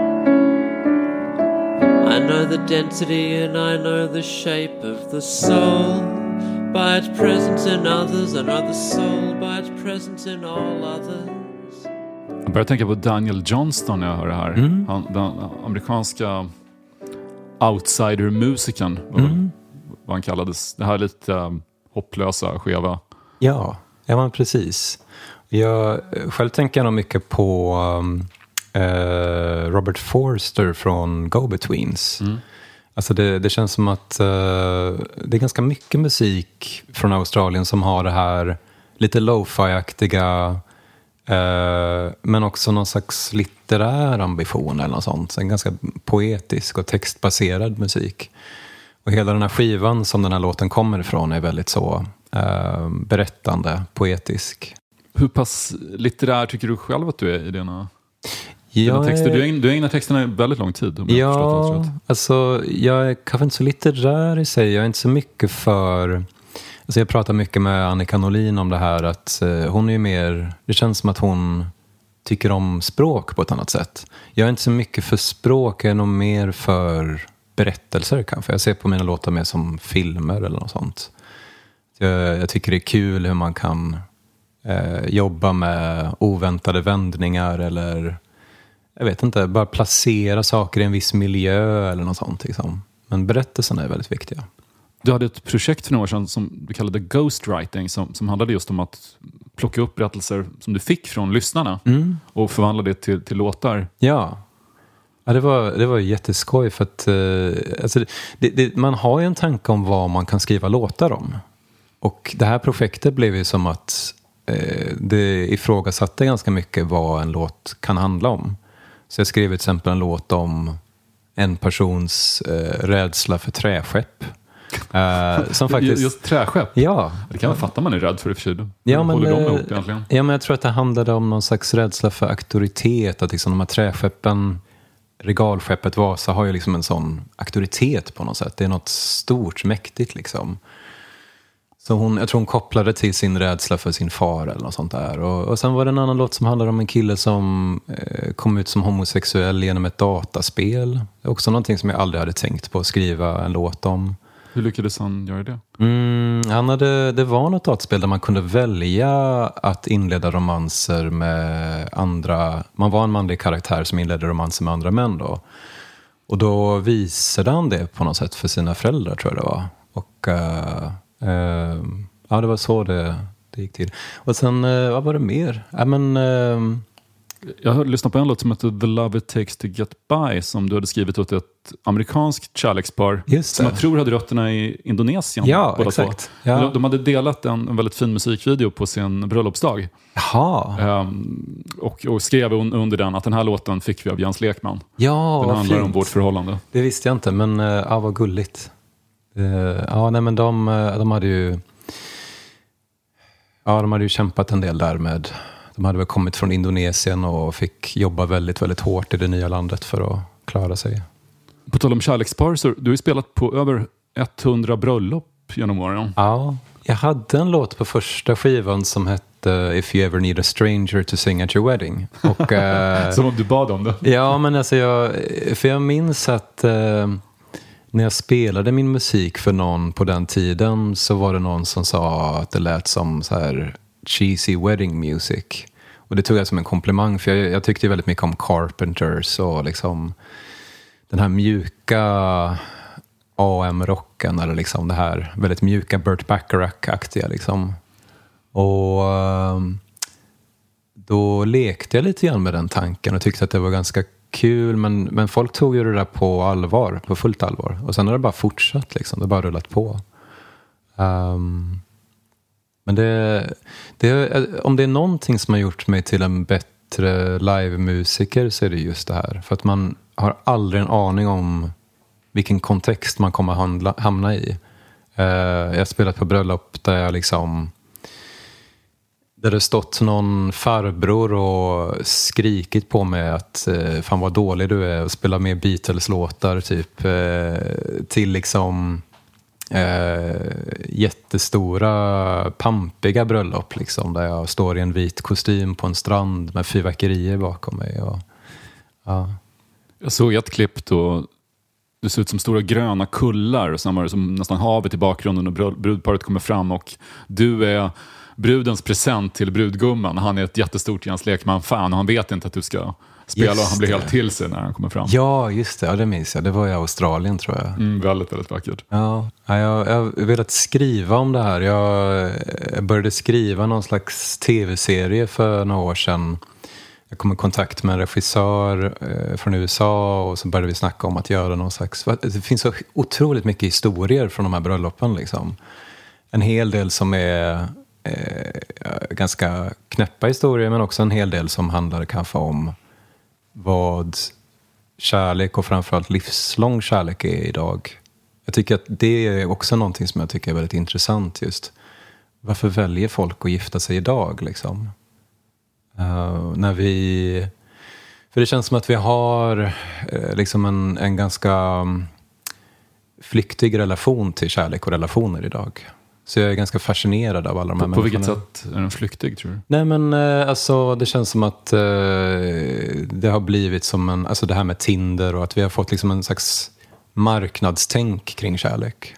I know the density and I know the shape of the soul by its presence in others. I know the soul by its presence in all others. Jag börjar tänka på Daniel Johnston när jag hör det här. Den amerikanska outsider-musikern, vad han kallades. Det här lite hopplösa, skeva. Ja, men precis. Jag själv tänker nog mycket på Robert Forster från Go-Betweens. Alltså det känns som att det är ganska mycket musik från Australien som har det här lite lo-fi-aktiga, men också någon slags litterär ambition eller något sånt. Så en ganska poetisk och textbaserad musik. Och hela den här skivan som den här låten kommer ifrån är väldigt så berättande, poetisk. Hur pass litterär tycker du själv att du är i dina texter? Du ägnar texterna väldigt lång tid. Alltså jag är kanske inte så litterär i sig. Jag är inte så mycket för... Alltså jag pratar mycket med Annika Norlin om det här, att hon är ju mer... Det känns som att hon tycker om språk på ett annat sätt. Jag är inte så mycket för språk, jag är nog mer för berättelser kanske. Jag ser på mina låtar mer som filmer eller något sånt. Jag tycker det är kul hur man kan jobba med oväntade vändningar eller jag vet inte, bara placera saker i en viss miljö eller något sånt liksom. Men berättelserna är väldigt viktiga. Du hade ett projekt för några år sedan som du kallade ghostwriting som handlade just om att plocka upp berättelser som du fick från lyssnarna och förvandla det till låtar. Ja, det var jätteskoj för att alltså man har ju en tanke om vad man kan skriva låtar om. Och det här projektet blev ju som att det ifrågasatte ganska mycket vad en låt kan handla om. Så jag skrev till exempel en låt om en persons rädsla för träskepp. Som faktiskt... Just träskepp? Ja. Det kan man fatta man är rädd för i och för sig. Håller de ihop egentligen? Ja, men jag tror att det handlade om någon slags rädsla för auktoritet. Att liksom de här träskeppen, regalskeppet Vasa har ju liksom en sån auktoritet på något sätt. Det är något stort, mäktigt liksom. Så jag tror hon kopplade till sin rädsla för sin far eller något sånt där. Och sen var det en annan låt som handlar om en kille som kom ut som homosexuell genom ett dataspel. Det är också någonting som jag aldrig hade tänkt på att skriva en låt om. Hur lyckades han göra det? Det var något dataspel där man kunde välja att inleda romanser med andra. Man var en manlig karaktär som inledde romanser med andra män då. Och då visade han det på något sätt för sina föräldrar, tror jag det var. Och... det var så det gick till. Och sen, vad var det mer? Jag har lyssnat på en låt som heter The Love It Takes To Get By som du hade skrivit åt ett amerikanskt kärlekspar som jag tror hade rötterna i Indonesien. Ja, exakt. Ja. De hade delat en väldigt fin musikvideo på sin bröllopsdag. Jaha. Och skrev under den att den här låten fick vi av Jens Lekman. Ja, den handlar om vårt förhållande. Det visste jag inte, men vad gulligt. Men de hade ju kämpat en del där med. De hade väl kommit från Indonesien och fick jobba väldigt, väldigt hårt i det nya landet för att klara sig. På tal om kärlekspar, så du har ju spelat på över 100 bröllop genom åren. Ja, jag hade en låt på första skivan som hette If You Ever Need a Stranger to Sing at Your Wedding. Och, som om du bad om det. Ja, men alltså jag minns att när jag spelade min musik för någon på den tiden så var det någon som sa att det lät som så här cheesy wedding music. Och det tog jag som en komplimang, för jag tyckte väldigt mycket om Carpenters och liksom den här mjuka AM-rocken eller liksom det här väldigt mjuka Burt Bacharach-aktiga liksom. Och då lekte jag lite grann med den tanken och tyckte att det var ganska kul, men folk tog ju det där på allvar, på fullt allvar. Och sen har det bara fortsatt liksom, det har bara rullat på. Men om det är någonting som har gjort mig till en bättre live-musiker så är det just det här. För att man har aldrig en aning om vilken kontext man kommer hamna i. Jag har spelat på bröllop där jag liksom... Där det stått någon farbror och skrikit på mig att fan vad dålig du är och spela med Beatles-låtar typ till liksom jättestora pampiga bröllop liksom, där jag står i en vit kostym på en strand med fyrverkerier bakom mig. Och, ja. Jag såg ett klipp då det ser ut som stora gröna kullar och sen var det som nästan havet i bakgrunden och brudparet kommer fram och du är brudens present till brudgumman. Han är ett jättestort Jens Lekman-fan och han vet inte att du ska spela och han blir helt till sig när han kommer fram. Ja, just det. Ja, det minns jag. Det var i Australien, tror jag. Väldigt, väldigt vackert. Ja, jag har velat skriva om det här. Jag började skriva någon slags tv-serie för några år sedan. Jag kom i kontakt med en regissör från USA och så började vi snacka om att göra någon slags... Det finns så otroligt mycket historier från de här bröllopen liksom. En hel del som är ganska knäppa historier, men också en hel del som handlar kanske om vad kärlek och framförallt livslång kärlek är idag. Jag tycker att det är också någonting som jag tycker är väldigt intressant just. Varför väljer folk att gifta sig idag liksom? När vi... För det känns som att vi har liksom en ganska flyktig relation till kärlek och relationer idag. Så jag är ganska fascinerad av alla de här människorna. På vilket sätt är den flyktig, tror du? Nej, men alltså det känns som att det har blivit som en... Alltså det här med Tinder och att vi har fått liksom en slags marknadstänk kring kärlek.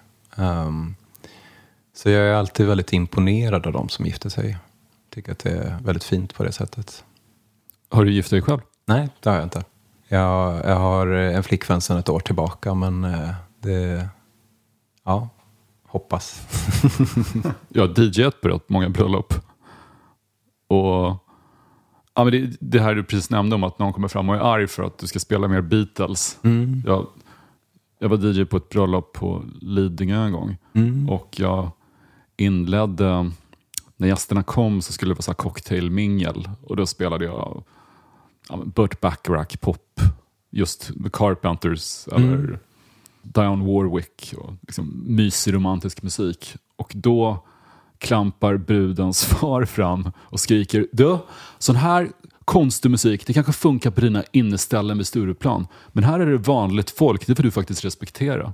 Så jag är alltid väldigt imponerad av de som gifter sig. Tycker att det är väldigt fint på det sättet. Har du gift dig själv? Nej, det har jag inte. Jag har en flickvän sedan ett år tillbaka, men det... Ja, hoppas. Jag har DJat på många bröllop. Och ja, men det här du precis nämnde om att någon kommer fram och är arg för att du ska spela mer Beatles. Jag var DJ på ett bröllop på Lidingö en gång. Och jag inledde... När gästerna kom så skulle det vara så här cocktailmingel. Och då spelade jag Burt Bacharach pop. Just The Carpenters eller Dionne Warwick. Och liksom mysig romantisk musik. Och då klampar brudens far fram och skriker: Du, sån här konstig musik, det kanske funkar på dina inneställen vid Stureplan. Men här är det vanligt folk, det får du faktiskt respektera.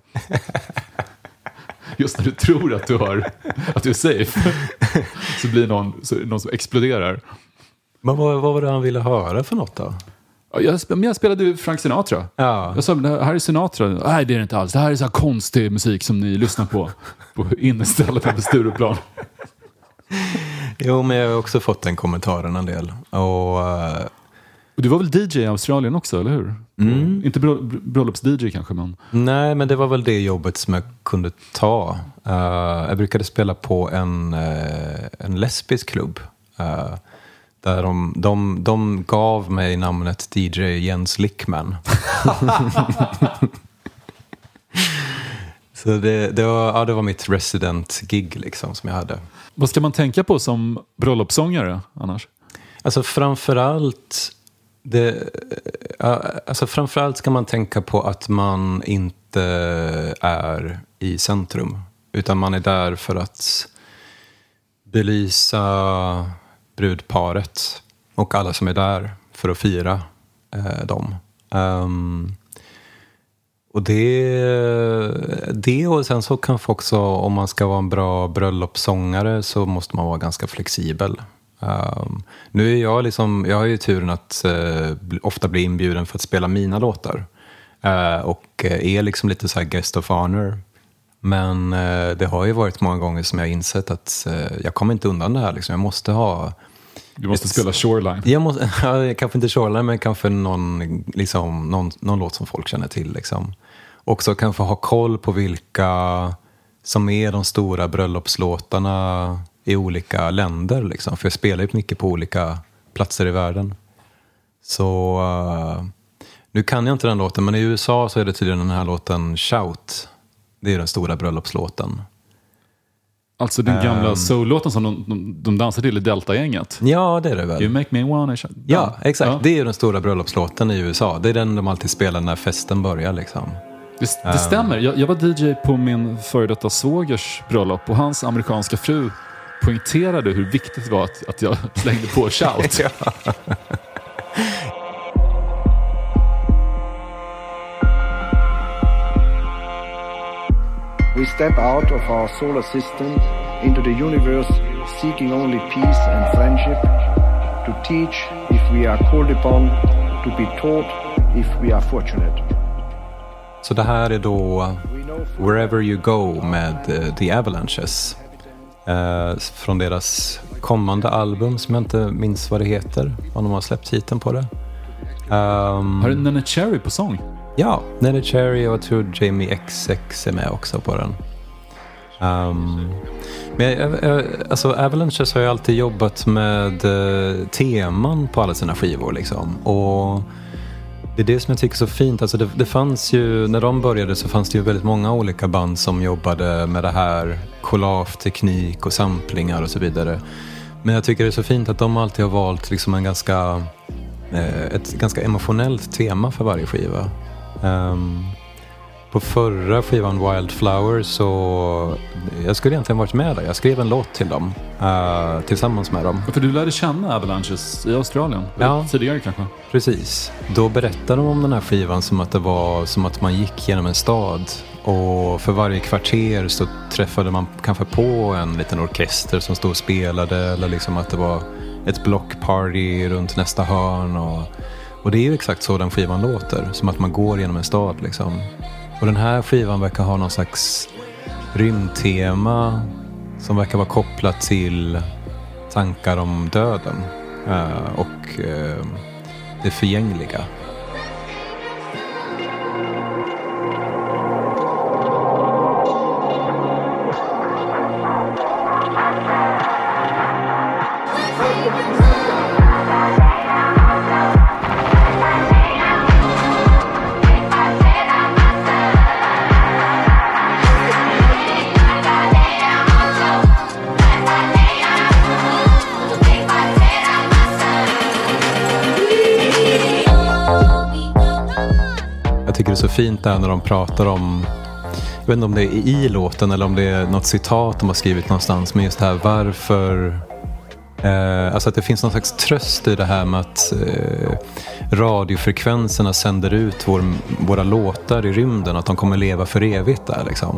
Just när du tror att du är safe så blir någon som exploderar. Men vad var det han ville höra för något då? Jag spelade ju Frank Sinatra. Ja. Jag sa, här är Sinatra. Nej, det är det inte alls. Det här är så här konstig musik som ni lyssnar på innestället på Stureplan. Jo, men jag har också fått den kommentaren en del. Och du var väl DJ i Australien också, eller hur? Inte bröllops-DJ kanske, men... Nej, men det var väl det jobbet som jag kunde ta. Jag brukade spela på en lesbisk klubb. Där de gav mig namnet DJ Jens Lickman. Så det var mitt resident-gig liksom, som jag hade. Vad ska man tänka på som bröllopssångare annars? Alltså framförallt ska man tänka på att man inte är i centrum, utan man är där för att belysa brudparet och alla som är där för att fira dem. Och det och sen så kanske också, om man ska vara en bra bröllopssångare så måste man vara ganska flexibel. Nu är jag har ju turen att ofta bli inbjuden för att spela mina låtar och är liksom lite så här guest of honor. Men det har ju varit många gånger som jag har insett att jag kommer inte undan det här liksom. Jag måste ha... Du måste spela Shoreline. Kanske inte Shoreline, men kanske någon låt som folk känner till liksom. Också kanske ha koll på vilka som är de stora bröllopslåtarna i olika länder liksom. För jag spelar ju mycket på olika platser i världen. Så nu kan jag inte den låten, men i USA så är det tydligen den här låten Shout. Det är den stora bröllopslåten. Alltså den gamla soul-låten som de dansar till i Delta-gänget. Ja, det är det väl. You make me wanna shout. Ja, exakt. Ja. Det är ju den stora bröllopslåten i USA. Det är den de alltid spelar när festen börjar liksom. Det stämmer. Jag var DJ på min före detta svågers bröllop och hans amerikanska fru poängterade hur viktigt det var att jag slängde på shout. Ja. We step out of our solar system into the universe, seeking only peace and friendship, to teach if we are called upon, to be taught if we are fortunate. Så det här är då Wherever You Go med The Avalanches från deras kommande album som jag inte minns vad det heter. Om de har släppt titeln på det. Har du Neneh Cherry på sång? Ja, Neneh Cherry och jag tror Jamie XX är med också på den. Men alltså Avalanches har ju alltid jobbat med teman på alla sina skivor liksom. Och det är det som jag tycker är så fint. Alltså det fanns ju, när de började så fanns det ju väldigt många olika band som jobbade med det här, collage-teknik och samplingar och så vidare. Men jag tycker det är så fint att de alltid har valt liksom ett ganska emotionellt tema för varje skiva. På förra skivan Wildflower så jag skulle egentligen varit med där. Jag skrev en låt till dem tillsammans med dem. För du lärde känna Avalanches i Australien? Ja, tidigare kanske. Precis. Då berättade de om den här skivan som att det var som att man gick genom en stad. Och för varje kvarter så träffade man kanske på en liten orkester som stod och spelade. Eller liksom att det var ett blockparty runt nästa hörn. Och det är ju exakt så den skivan låter. Som att man går genom en stad liksom. Och den här skivan verkar ha någon slags rymdtema som verkar vara kopplat till tankar om döden och det förgängliga. Jag tycker det är så fint där när de pratar om, jag vet inte om det är i låten eller om det är något citat de har skrivit någonstans, men just det här varför alltså att det finns någon slags tröst i det här med att radiofrekvenserna sänder ut våra låtar i rymden, att de kommer leva för evigt där liksom.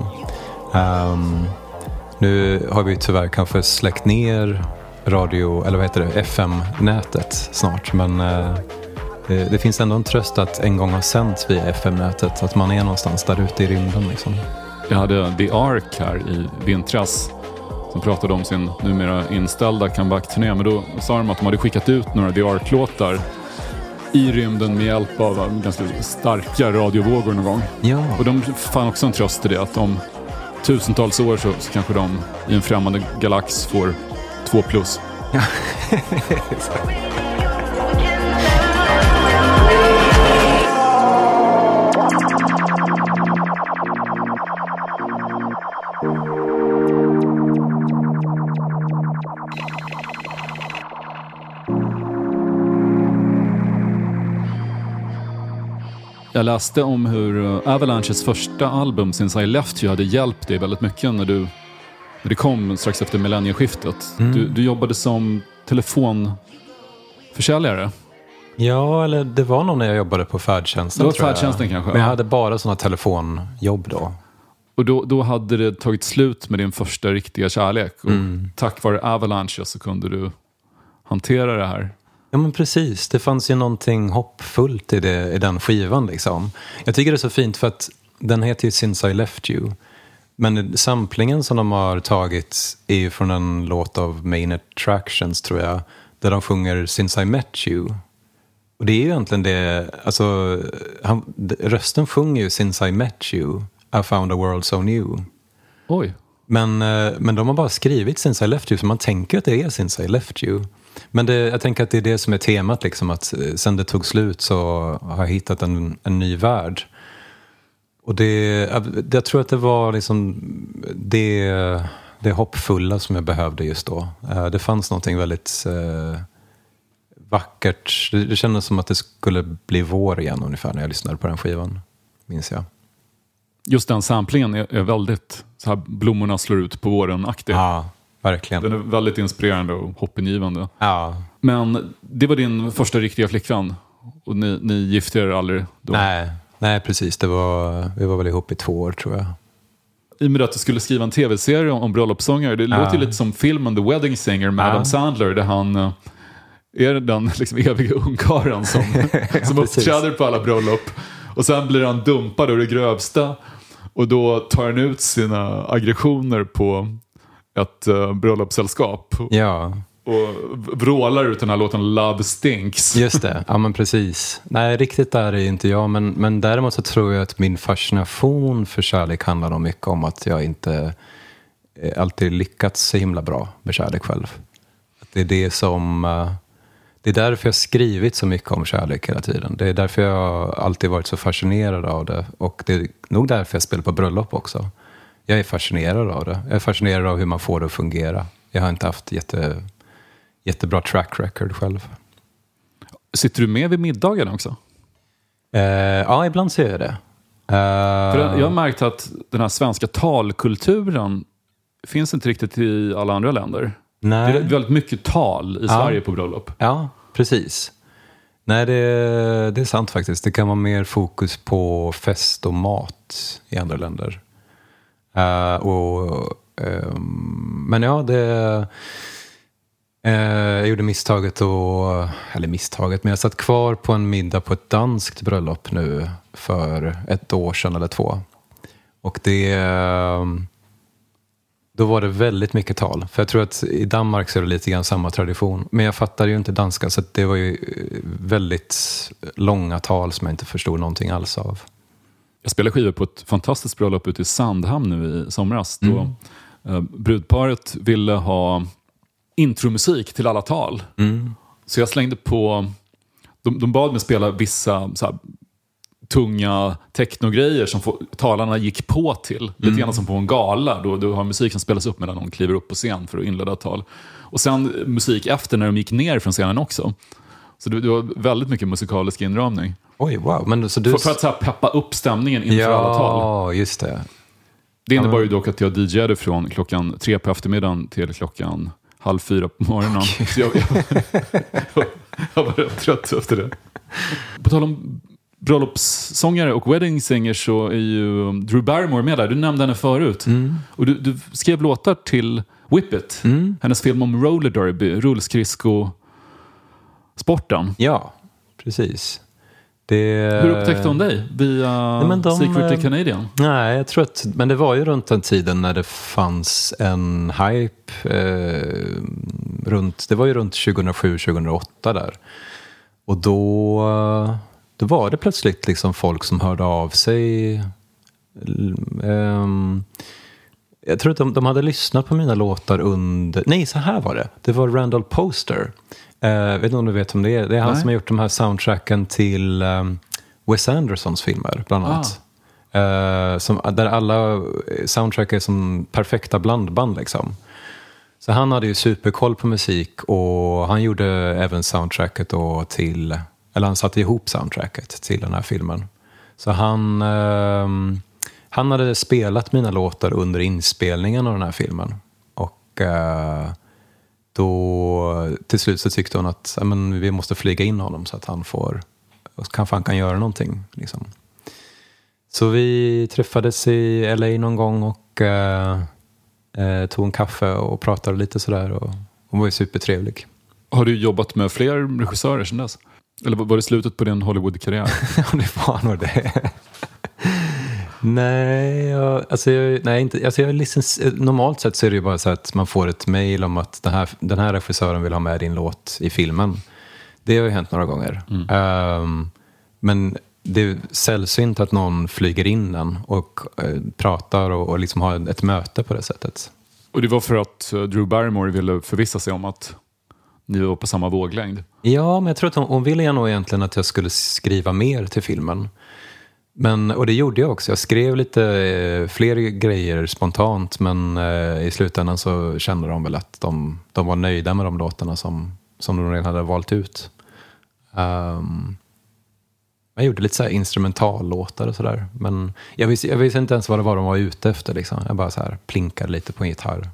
Nu har vi tyvärr kanske släckt ner radio, eller vad heter det, FM-nätet snart, men det finns ändå en tröst att en gång ha sänts via FM-nätet, att man är någonstans där ute i rymden liksom. Jag hade The Ark här i vintras som pratade om sin numera inställda comeback-turné, men då sa de att de hade skickat ut några The Ark-låtar i rymden med hjälp av ganska starka radiovågor någon gång. Ja. Och de fann också en tröst i det, att om tusentals år så kanske de i en främmande galax får 2+. Ja. Jag läste om hur Avalanches första album Since I Left You hade hjälpt dig väldigt mycket när det kom strax efter millennieskiftet. Du jobbade som telefonförsäljare. Ja, eller det var nog när jag jobbade på färdtjänsten. Det var färdtjänsten kanske. Men jag hade bara sådana telefonjobb då. Och då hade det tagit slut med din första riktiga kärlek. Och tack vare Avalanche så kunde du hantera det här. Ja men precis, det fanns ju någonting hoppfullt i den skivan liksom. Jag tycker det är så fint för att den heter ju Since I Left You. Men samplingen som de har tagit är ju från en låt av Main Attractions tror jag. Där de sjunger Since I Met You. Och det är ju egentligen det, alltså rösten sjunger ju Since I Met You, I found a world so new. Oj. Men de har bara skrivit Since I Left You, så man tänker att det är Since I Left You. Men jag tänker att det är det som är temat liksom, att sen det tog slut så har jag hittat en ny värld. Och jag tror att det var liksom det hoppfulla som jag behövde just då. Det fanns någonting väldigt vackert. Det kändes som att det skulle bli vår igen ungefär när jag lyssnade på den skivan, minns jag. Just den samplingen är väldigt så här, blommorna slår ut på våren-aktig. Ja, verkligen. Den är väldigt inspirerande och hoppingivande. Ja. Men det var din första riktiga flickvän och ni gifte er aldrig då? Nej, precis. Vi var väl ihop i 2 år tror jag. I och med att du skulle skriva en tv-serie om bröllopssångare, det låter ju lite som filmen The Wedding Singer med Adam Sandler, där han är den liksom eviga ungkaren som uppträder på alla bröllop. Och sen blir han dumpad ur det grövsta. Och då tar han ut sina aggressioner på ett bröllopssällskap. Ja. och vrålar ut den här låten Love Stinks. Just det, ja men precis. Nej, riktigt där är inte jag, men däremot så tror jag att min fascination för kärlek handlar om mycket om att jag inte alltid lyckats så himla bra med kärlek själv. Att det är det som... Det är därför jag skrivit så mycket om kärlek hela tiden. Det är därför jag alltid varit så fascinerad av det. Och det är nog därför jag spelar på bröllop också. Jag är fascinerad av det. Jag är fascinerad av hur man får det att fungera. Jag har inte haft jättebra track record själv. Sitter du med vid middagen också? Ja, ibland ser jag det. För jag har märkt att den här svenska talkulturen finns inte riktigt i alla andra länder. Nej. Det är väldigt mycket tal i Sverige på bröllop. Ja, precis. Nej, det är sant faktiskt. Det kan vara mer fokus på fest och mat i andra länder. Men ja, jag gjorde misstaget men jag satt kvar på en middag på ett danskt bröllop nu för 1 år sedan eller 2. Och då var det väldigt mycket tal. För jag tror att i Danmark så är det lite grann samma tradition. Men jag fattar ju inte danska, så det var ju väldigt långa tal som jag inte förstod någonting alls av. Jag spelade skivor på ett fantastiskt bröllop ute i Sandhamn nu i somras. Då brudparet ville ha intromusik till alla tal. Så jag slängde på... De bad mig spela vissa så här, tunga technogrejer som talarna gick på till. Lite grann som på en gala. Då du har musik som spelas upp medan någon kliver upp på scen för att inleda tal. Och sen musik efter när de gick ner från scenen också. Så det var väldigt mycket musikalisk inramning. Oj, wow. Men så för att så här, peppa upp stämningen inför alla tal. Ja, just det. Det innebar ju dock att jag DJade från 3 på eftermiddagen till 3:30 på morgonen. Så jag var rätt trött efter det. På tal om bröllopssångare och wedding singers så är ju Drew Barrymore med där. Du nämnde henne förut. Och du skrev låtar till Whip It. Hennes film om roller derby, rullskridsko-sporten. Ja, precis. Hur upptäckte hon dig? Via Secretly Canadian? Nej, jag tror men det var ju runt den tiden när det fanns en hype det var ju runt 2007-2008 där. Och då var det plötsligt liksom folk som hörde av sig. Jag tror att de hade lyssnat på mina låtar Nej, så här var det. Det var Randall Poster. Vet inte om du vet om det är. Det är han som har gjort de här soundtracken till Wes Andersons filmer, bland annat. Där alla soundtrack är som perfekta blandband liksom. Så han hade ju superkoll på musik, och han gjorde även soundtracket då han satte ihop soundtracket till den här filmen. Så han hade spelat mina låtar under inspelningen av den här filmen. Och då till slut så tyckte hon att vi måste flyga in honom så att han kan göra någonting liksom. Så vi träffades i LA någon gång och tog en kaffe och pratade lite sådär, och hon var ju supertrevlig. Har du jobbat med fler regissörer sedan dess? Eller var det slutet på din Hollywood-karriär? Ja, det var nog det. Nej, normalt sett så är det ju bara så att man får ett mejl om att den här regissören vill ha med din låt i filmen. Det har ju hänt några gånger. Men det är sällsynt att någon flyger in den och pratar och liksom har ett möte på det sättet. Och det var för att Drew Barrymore ville förvissa sig om att ni var på samma våglängd? Ja, men jag tror att hon ville nog egentligen att jag skulle skriva mer till filmen. Och det gjorde jag också. Jag skrev lite fler grejer spontant, men i slutändan så kände de väl att de var nöjda med de låtarna som de redan hade valt ut. Jag gjorde lite så här instrumentallåtar och sådär. Men jag visste inte ens vad det var de var ute efter. Liksom. Jag bara så här plinkade lite på en gitarr.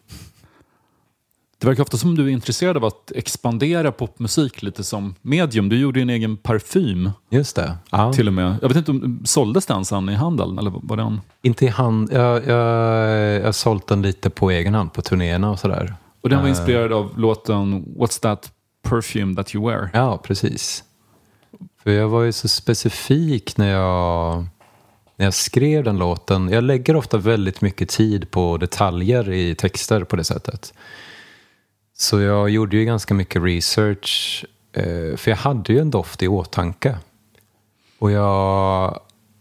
Det verkar ofta som du är intresserad av att expandera popmusik lite som medium. Du gjorde en egen parfym. Just det. Ja. Till och med. Jag vet inte om såldes den sen i handeln eller var den? Inte i hand. Jag sålt den lite på egen hand på turnéerna och sådär. Och den var inspirerad av låten What's That Perfume That You Wear? Ja, precis. För jag var ju så specifik när jag skrev den låten. Jag lägger ofta väldigt mycket tid på detaljer i texter på det sättet. Så jag gjorde ju ganska mycket research. För jag hade ju en doft i åtanke. Och jag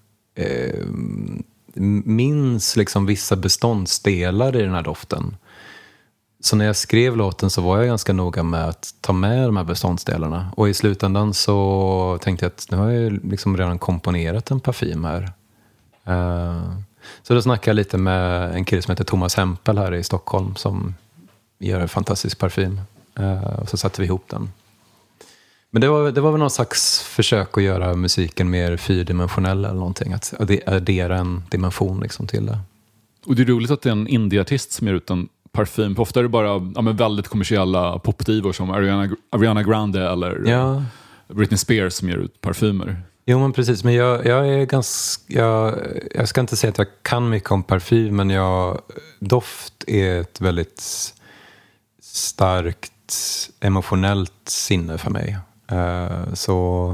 minns liksom vissa beståndsdelar i den här doften. Så när jag skrev låten så var jag ganska noga med att ta med de här beståndsdelarna. Och i slutändan så tänkte jag att nu har jag liksom redan komponerat en parfym här. Så då snackade jag lite med en kille som heter Thomas Hempel här i Stockholm som gör en fantastisk parfym. Och så satte vi ihop den. Men det var väl någon slags försök att göra musiken mer fyrdimensionell eller någonting. Att addera en dimension liksom till det. Och det är roligt att det är en indie-artist som gör ut en parfym. Ofta är det bara väldigt kommersiella popdivor som Ariana Grande eller Britney Spears som gör ut parfymer. Jo, men precis. Men jag är jag ska inte säga att jag kan mycket om parfym, men doft är ett väldigt starkt emotionellt sinne för mig. Så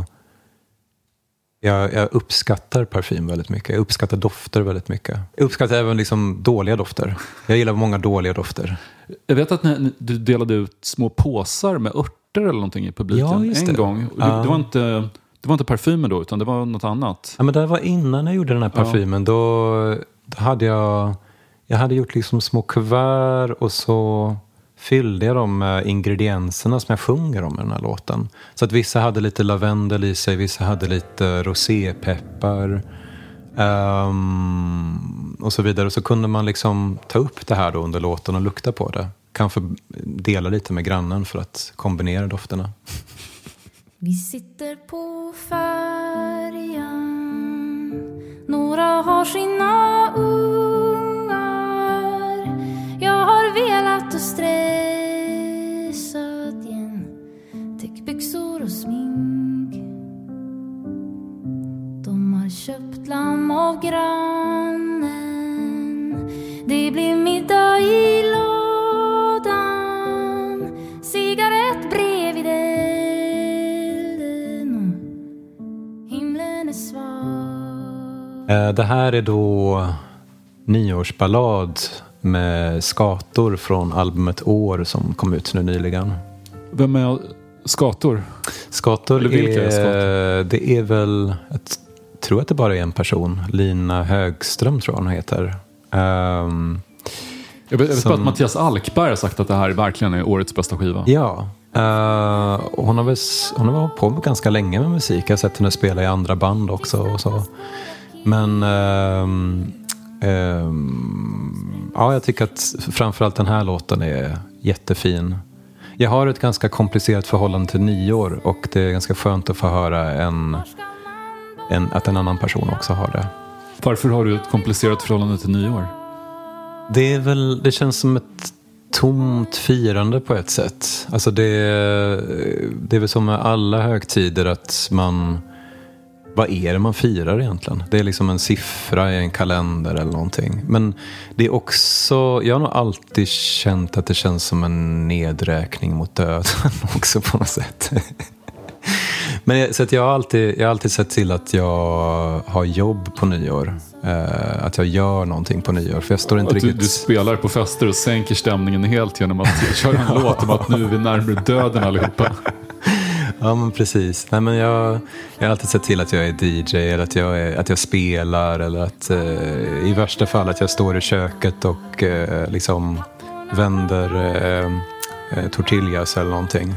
jag uppskattar parfym väldigt mycket. Jag uppskattar dofter väldigt mycket. Jag uppskattar även liksom dåliga dofter. Jag gillar många dåliga dofter. Jag vet att du delade ut små påsar med örter eller någonting i publiken en gång. Det var inte parfymen då, utan det var något annat. Ja, men det var innan jag gjorde den här parfymen. Då hade jag hade gjort liksom små kuvert och så fyllde jag dem med ingredienserna som jag sjunger om i den här låten. Så att vissa hade lite lavendel i sig, vissa hade lite rosépeppar och så vidare. Och så kunde man liksom ta upp det här då under låten och lukta på det. Kanske dela lite med grannen för att kombinera dofterna. Vi sitter på färjan, några har sina ungar. Jag har velat och stressat igen, täckbyxor och smink. De har köpt lamm av grannen, det blir middag i lådan, cigarett bredvid elden och himlen är svag. Det här är då nyårsballad med Skator från albumet År som kom ut nu nyligen. Vem är Skator? Skator det är väl, jag tror att det bara är en person. Lina Högström tror jag hon heter. Jag vet att Mattias Alkberg har sagt att det här verkligen är årets bästa skiva. Ja, hon har varit på ganska länge med musik. Jag har sett henne spela i andra band också och så. Men jag tycker att framförallt den här låten är jättefin. Jag har ett ganska komplicerat förhållande till nyår och det är ganska skönt att få höra att en annan person också har det. Varför har du ett komplicerat förhållande till nyår? Det känns som ett tomt firande på ett sätt. Alltså det är väl som med alla högtider att vad är det man firar egentligen? Det är liksom en siffra i en kalender eller någonting. Men det är också, jag har nog alltid känt att det känns som en nedräkning mot döden också på något sätt. Men så att jag har alltid sett till att jag har jobb på nyår. Att jag gör någonting på nyår. För jag står inte riktigt... Du spelar på fester och sänker stämningen helt genom att köra en låt om att nu är vi närmare döden allihopa. Ja, men precis. Nej, men jag har alltid sett till att jag är DJ eller att jag spelar eller att i värsta fall att jag står i köket och liksom vänder tortillas eller någonting.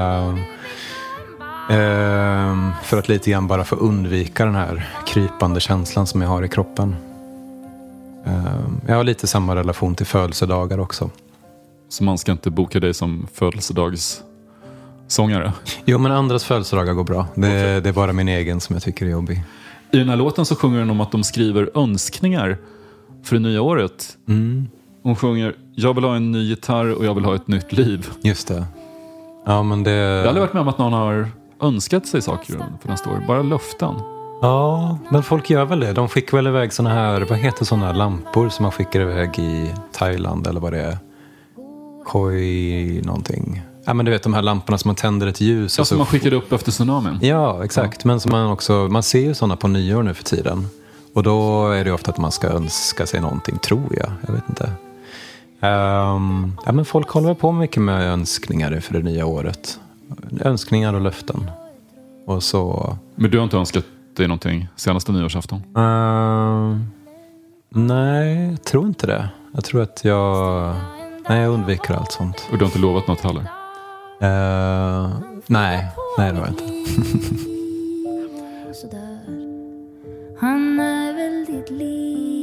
För att lite grann bara få undvika den här krypande känslan som jag har i kroppen. Jag har lite samma relation till födelsedagar också. Så man ska inte boka dig som födelsedagssångare? Jo, men andras födelsedagar går bra. Det är bara min egen som jag tycker är jobbig. I den här låten så sjunger hon om att de skriver önskningar för det nya året. Hon sjunger, jag vill ha en ny gitarr och jag vill ha ett nytt liv. Just det. Ja, men det... Jag har aldrig varit med om att någon har önskat sig saker för nästa år. Bara löften. Ja, men folk gör väl det. De skickar väl iväg såna här, vad heter såna här lampor som man skickar iväg i Thailand eller vad det är. Koi någonting. Ja, men du vet de här lamporna som man tänder ett ljus. Ja, som man skickade upp efter tsunamin. Ja, exakt. Ja. Men som man ser ju såna på nyår nu för tiden. Och då är det ofta att man ska önska sig någonting, tror jag. Jag vet inte. Men folk håller på mycket med önskningar för det nya året. Önskningar och löften. Och så... Men du har inte önskat dig någonting senaste nyårsafton? Nej, jag tror inte det. Jag tror att jag undviker allt sånt. Och du har inte lovat något heller? Nej, det har jag inte. Han är väldigt liv.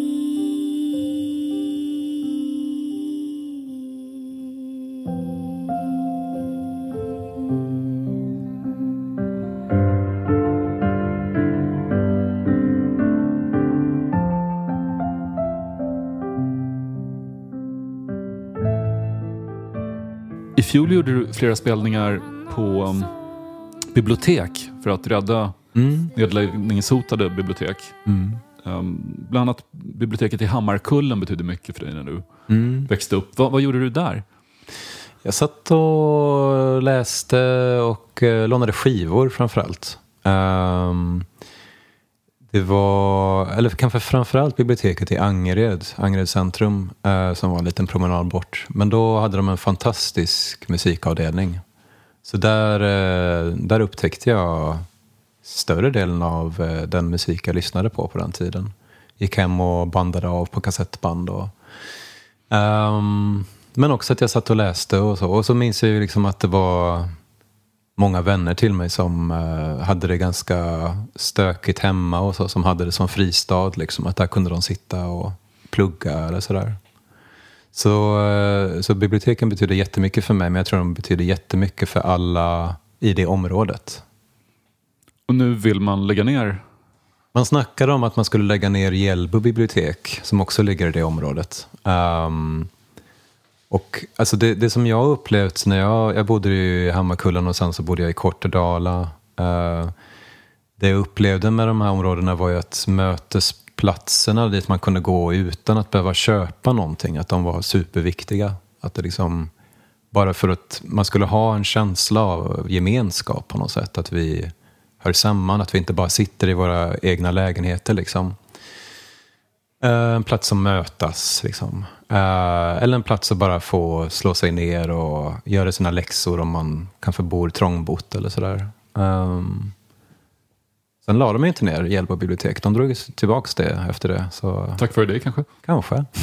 I fjol gjorde du flera spelningar på bibliotek för att rädda nedläggningshotade bibliotek. Bland annat biblioteket i Hammarkullen betydde mycket för dig när du växte upp. Vad gjorde du där? Jag satt och läste och lånade skivor framförallt. Det var, eller kanske framförallt biblioteket i Angered centrum, som var en liten promenad bort. Men då hade de en fantastisk musikavdelning. Så där upptäckte jag större delen av den musik jag lyssnade på den tiden. Gick hem och bandade av på kassettband. Men också att jag satt och läste och så. Och så minns jag ju liksom att det var många vänner till mig som hade det ganska stökigt hemma och så, som hade det som fristad liksom, att där kunde de sitta och plugga eller sådär. Så biblioteken betyder jättemycket för mig, men jag tror de betyder jättemycket för alla i det området. Och nu vill man lägga ner? Man snackade om att man skulle lägga ner Hjällbo bibliotek, som också ligger i det området. Och alltså det som jag upplevt när jag bodde i Hammarkullen och sen så bodde jag i Kortedala. Det jag upplevde med de här områdena var ju att mötesplatserna dit man kunde gå utan att behöva köpa någonting, att de var superviktiga. Att det liksom, bara för att man skulle ha en känsla av gemenskap på något sätt, att vi hör samman, att vi inte bara sitter i våra egna lägenheter liksom. En plats som mötas liksom. Eller en plats att bara få slå sig ner och göra sina läxor om man kanske bor trångbott eller sådär. Sen la de inte ner Hjällbo bibliotek. De drog tillbaka det efter det. Så... Tack för det kanske? Kanske. Ja.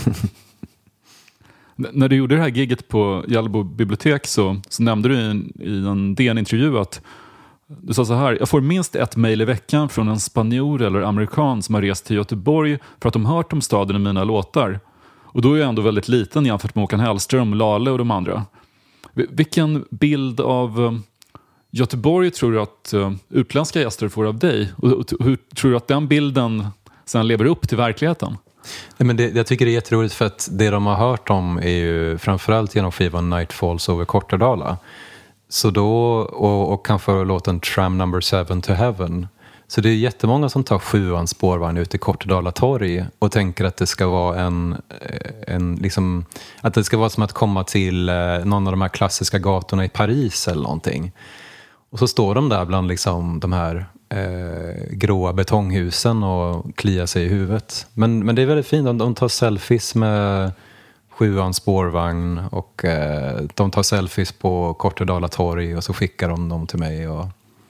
När du gjorde det här gigget på Hjällbo bibliotek så nämnde du i en DN-intervju att du sa så här: jag får minst ett mejl i veckan från en spanjor eller amerikan som har rest till Göteborg för att de hört om staden i mina låtar. Och då är jag ändå väldigt liten jämfört med Håkan Hellström, Lale och de andra. Vilken bild av Göteborg tror du att utländska gäster får av dig? Och hur tror du att den bilden sen lever upp till verkligheten? Men jag tycker det är jätteroligt, för att det de har hört om är ju framförallt genom skivan Night Falls over Kortedala. Så då, och kanske låten Tram Number 7 to Heaven. Så det är jättemånga som tar 7:an spårvagn ut i Kortedala torg och tänker att det ska vara en liksom, att det ska vara som att komma till någon av de här klassiska gatorna i Paris eller någonting. Och så står de där bland liksom de här gråa betonghusen och kliar sig i huvudet. Men det är väldigt fint. De tar selfies med 7:an spårvagn och de tar selfies på Kortedala torg och så skickar de dem till mig. Och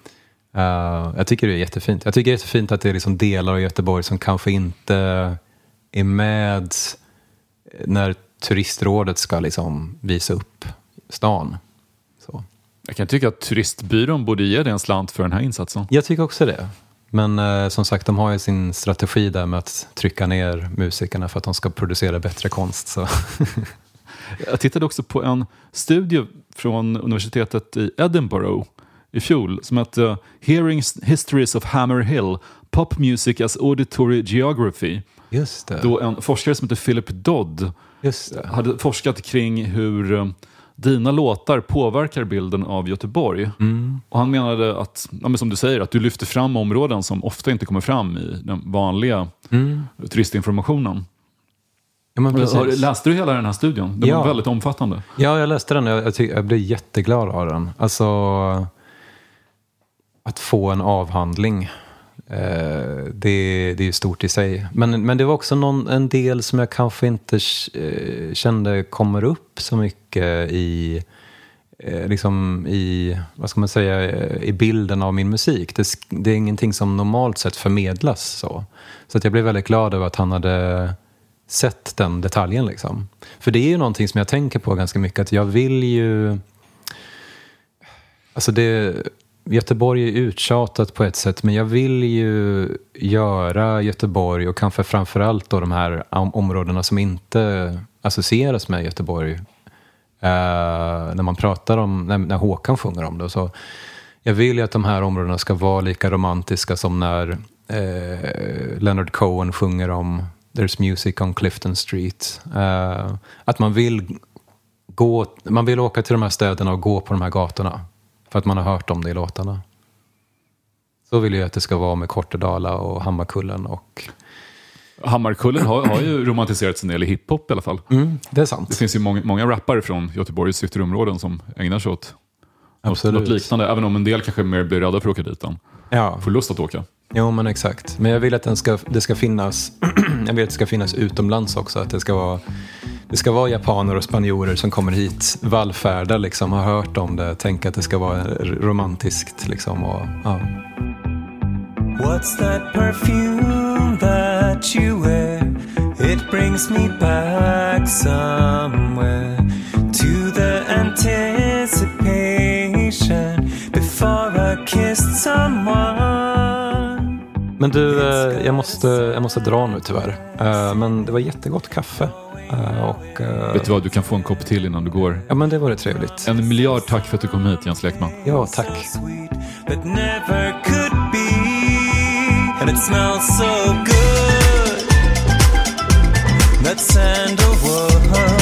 jag tycker det är jättefint. Jag tycker det är jättefint att det är liksom delar av Göteborg som kanske inte är med när turistrådet ska liksom visa upp stan. Så. Jag kan tycka att turistbyrån borde ge dig en slant för den här insatsen. Jag tycker också det. Men som sagt, de har ju sin strategi där med att trycka ner musikerna för att de ska producera bättre konst. Så. Jag tittade också på en studie från universitetet i Edinburgh i fjol som hette Hearing Histories of Hammer Hill, Pop Music as Auditory Geography. Just det. Då en forskare som heter Philip Dodd hade forskat kring hur dina låtar påverkar bilden av Göteborg. Och han menade att, som du säger, att du lyfter fram områden som ofta inte kommer fram i den vanliga turistinformationen. Ja, men precis. Läste du hela den här studien? Den var väldigt omfattande. Ja, jag läste den. Jag blev jätteglad av den. Alltså, att få en avhandling Det är ju stort i sig. Men det var också en del som jag kanske inte kände kommer upp så mycket i vad ska man säga, i bilden av min musik. Det är ingenting som normalt sett förmedlas så att jag blev väldigt glad över att han hade sett den detaljen liksom. För det är ju någonting som jag tänker på ganska mycket, att jag vill ju, alltså Göteborg är uttjatat på ett sätt, men jag vill ju göra Göteborg, och kanske framförallt då de här områdena som inte associeras med Göteborg, när man pratar om, när Håkan sjunger om det. Så jag vill ju att de här områdena ska vara lika romantiska som när Leonard Cohen sjunger om There's Music on Clifton Street. Att man vill åka till de här städerna och gå på de här gatorna för att man har hört om det i låtarna. Så vill jag att det ska vara med Kortedala och Hammarkullen. Och Hammarkullen har ju romantiserats en del i hiphop i alla fall. Det är sant. Det finns ju många rappare från Göteborgs ytterområden som ägnar sig åt något liknande. Även om en del kanske mer blir rädda för att åka dit än får lust att åka. Jo, men exakt. Men jag vill att det ska finnas jag vill att det ska finnas utomlands också. Att det ska vara japaner och spanjorer som kommer hit, vallfärda liksom, har hört om det, tänker att det ska vara romantiskt liksom, och ja. What's that perfume that you wear? It brings me back somewhere to the anticipation before I kissed someone. Men du, jag måste dra nu tyvärr. Men det var jättegott kaffe. Vet du vad, du kan få en kopp till innan du går. Ja, men det var det trevligt. 1 miljard tack för att du kom hit, Jens Lekman. Ja, tack. But never could be, and it smells so good. That sandalwood,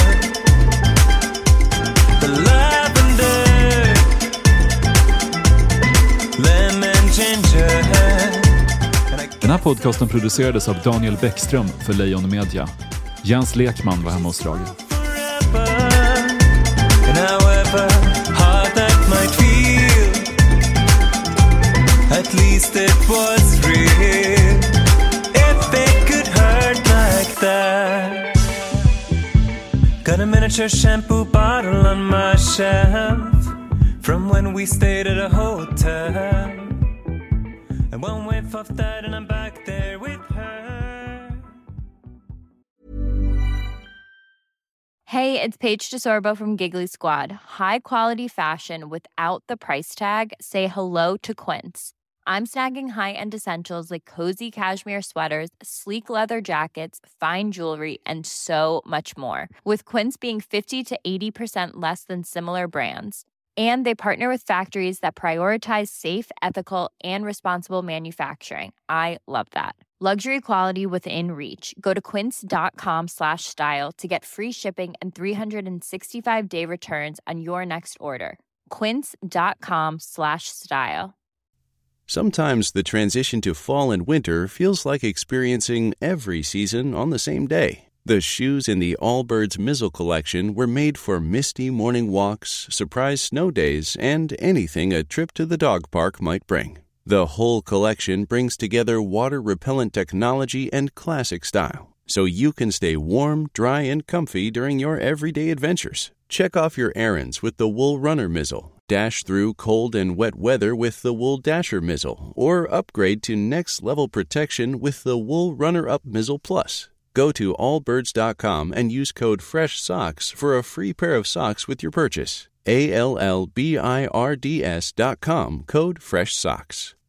the lavender, lemon ginger. Den här podcasten producerades av Daniel Bäckström för Lejon Media. Jens Lekman var hemma hos Rage. At least it was real. If it could hurt like that. Got a miniature shampoo bottle on my shelf from when we stayed at a hotel. And one whiff of that and I'm back there with her. Hey, it's Paige DeSorbo from Giggly Squad. High quality fashion without the price tag. Say hello to Quince. I'm snagging high-end essentials like cozy cashmere sweaters, sleek leather jackets, fine jewelry, and so much more. With Quince being 50 to 80% less than similar brands. And they partner with factories that prioritize safe, ethical, and responsible manufacturing. I love that. Luxury quality within reach. Go to quince.com/style to get free shipping and 365-day returns on your next order. Quince.com/style. Sometimes the transition to fall and winter feels like experiencing every season on the same day. The shoes in the Allbirds Mizzle collection were made for misty morning walks, surprise snow days, and anything a trip to the dog park might bring. The whole collection brings together water-repellent technology and classic style, so you can stay warm, dry, and comfy during your everyday adventures. Check off your errands with the Wool Runner Mizzle, dash through cold and wet weather with the Wool Dasher Mizzle, or upgrade to next-level protection with the Wool Runner-Up Mizzle Plus. Go to allbirds.com and use code FRESHSOCKS for a free pair of socks with your purchase. ALLBIRDS.com, code FRESHSOCKS.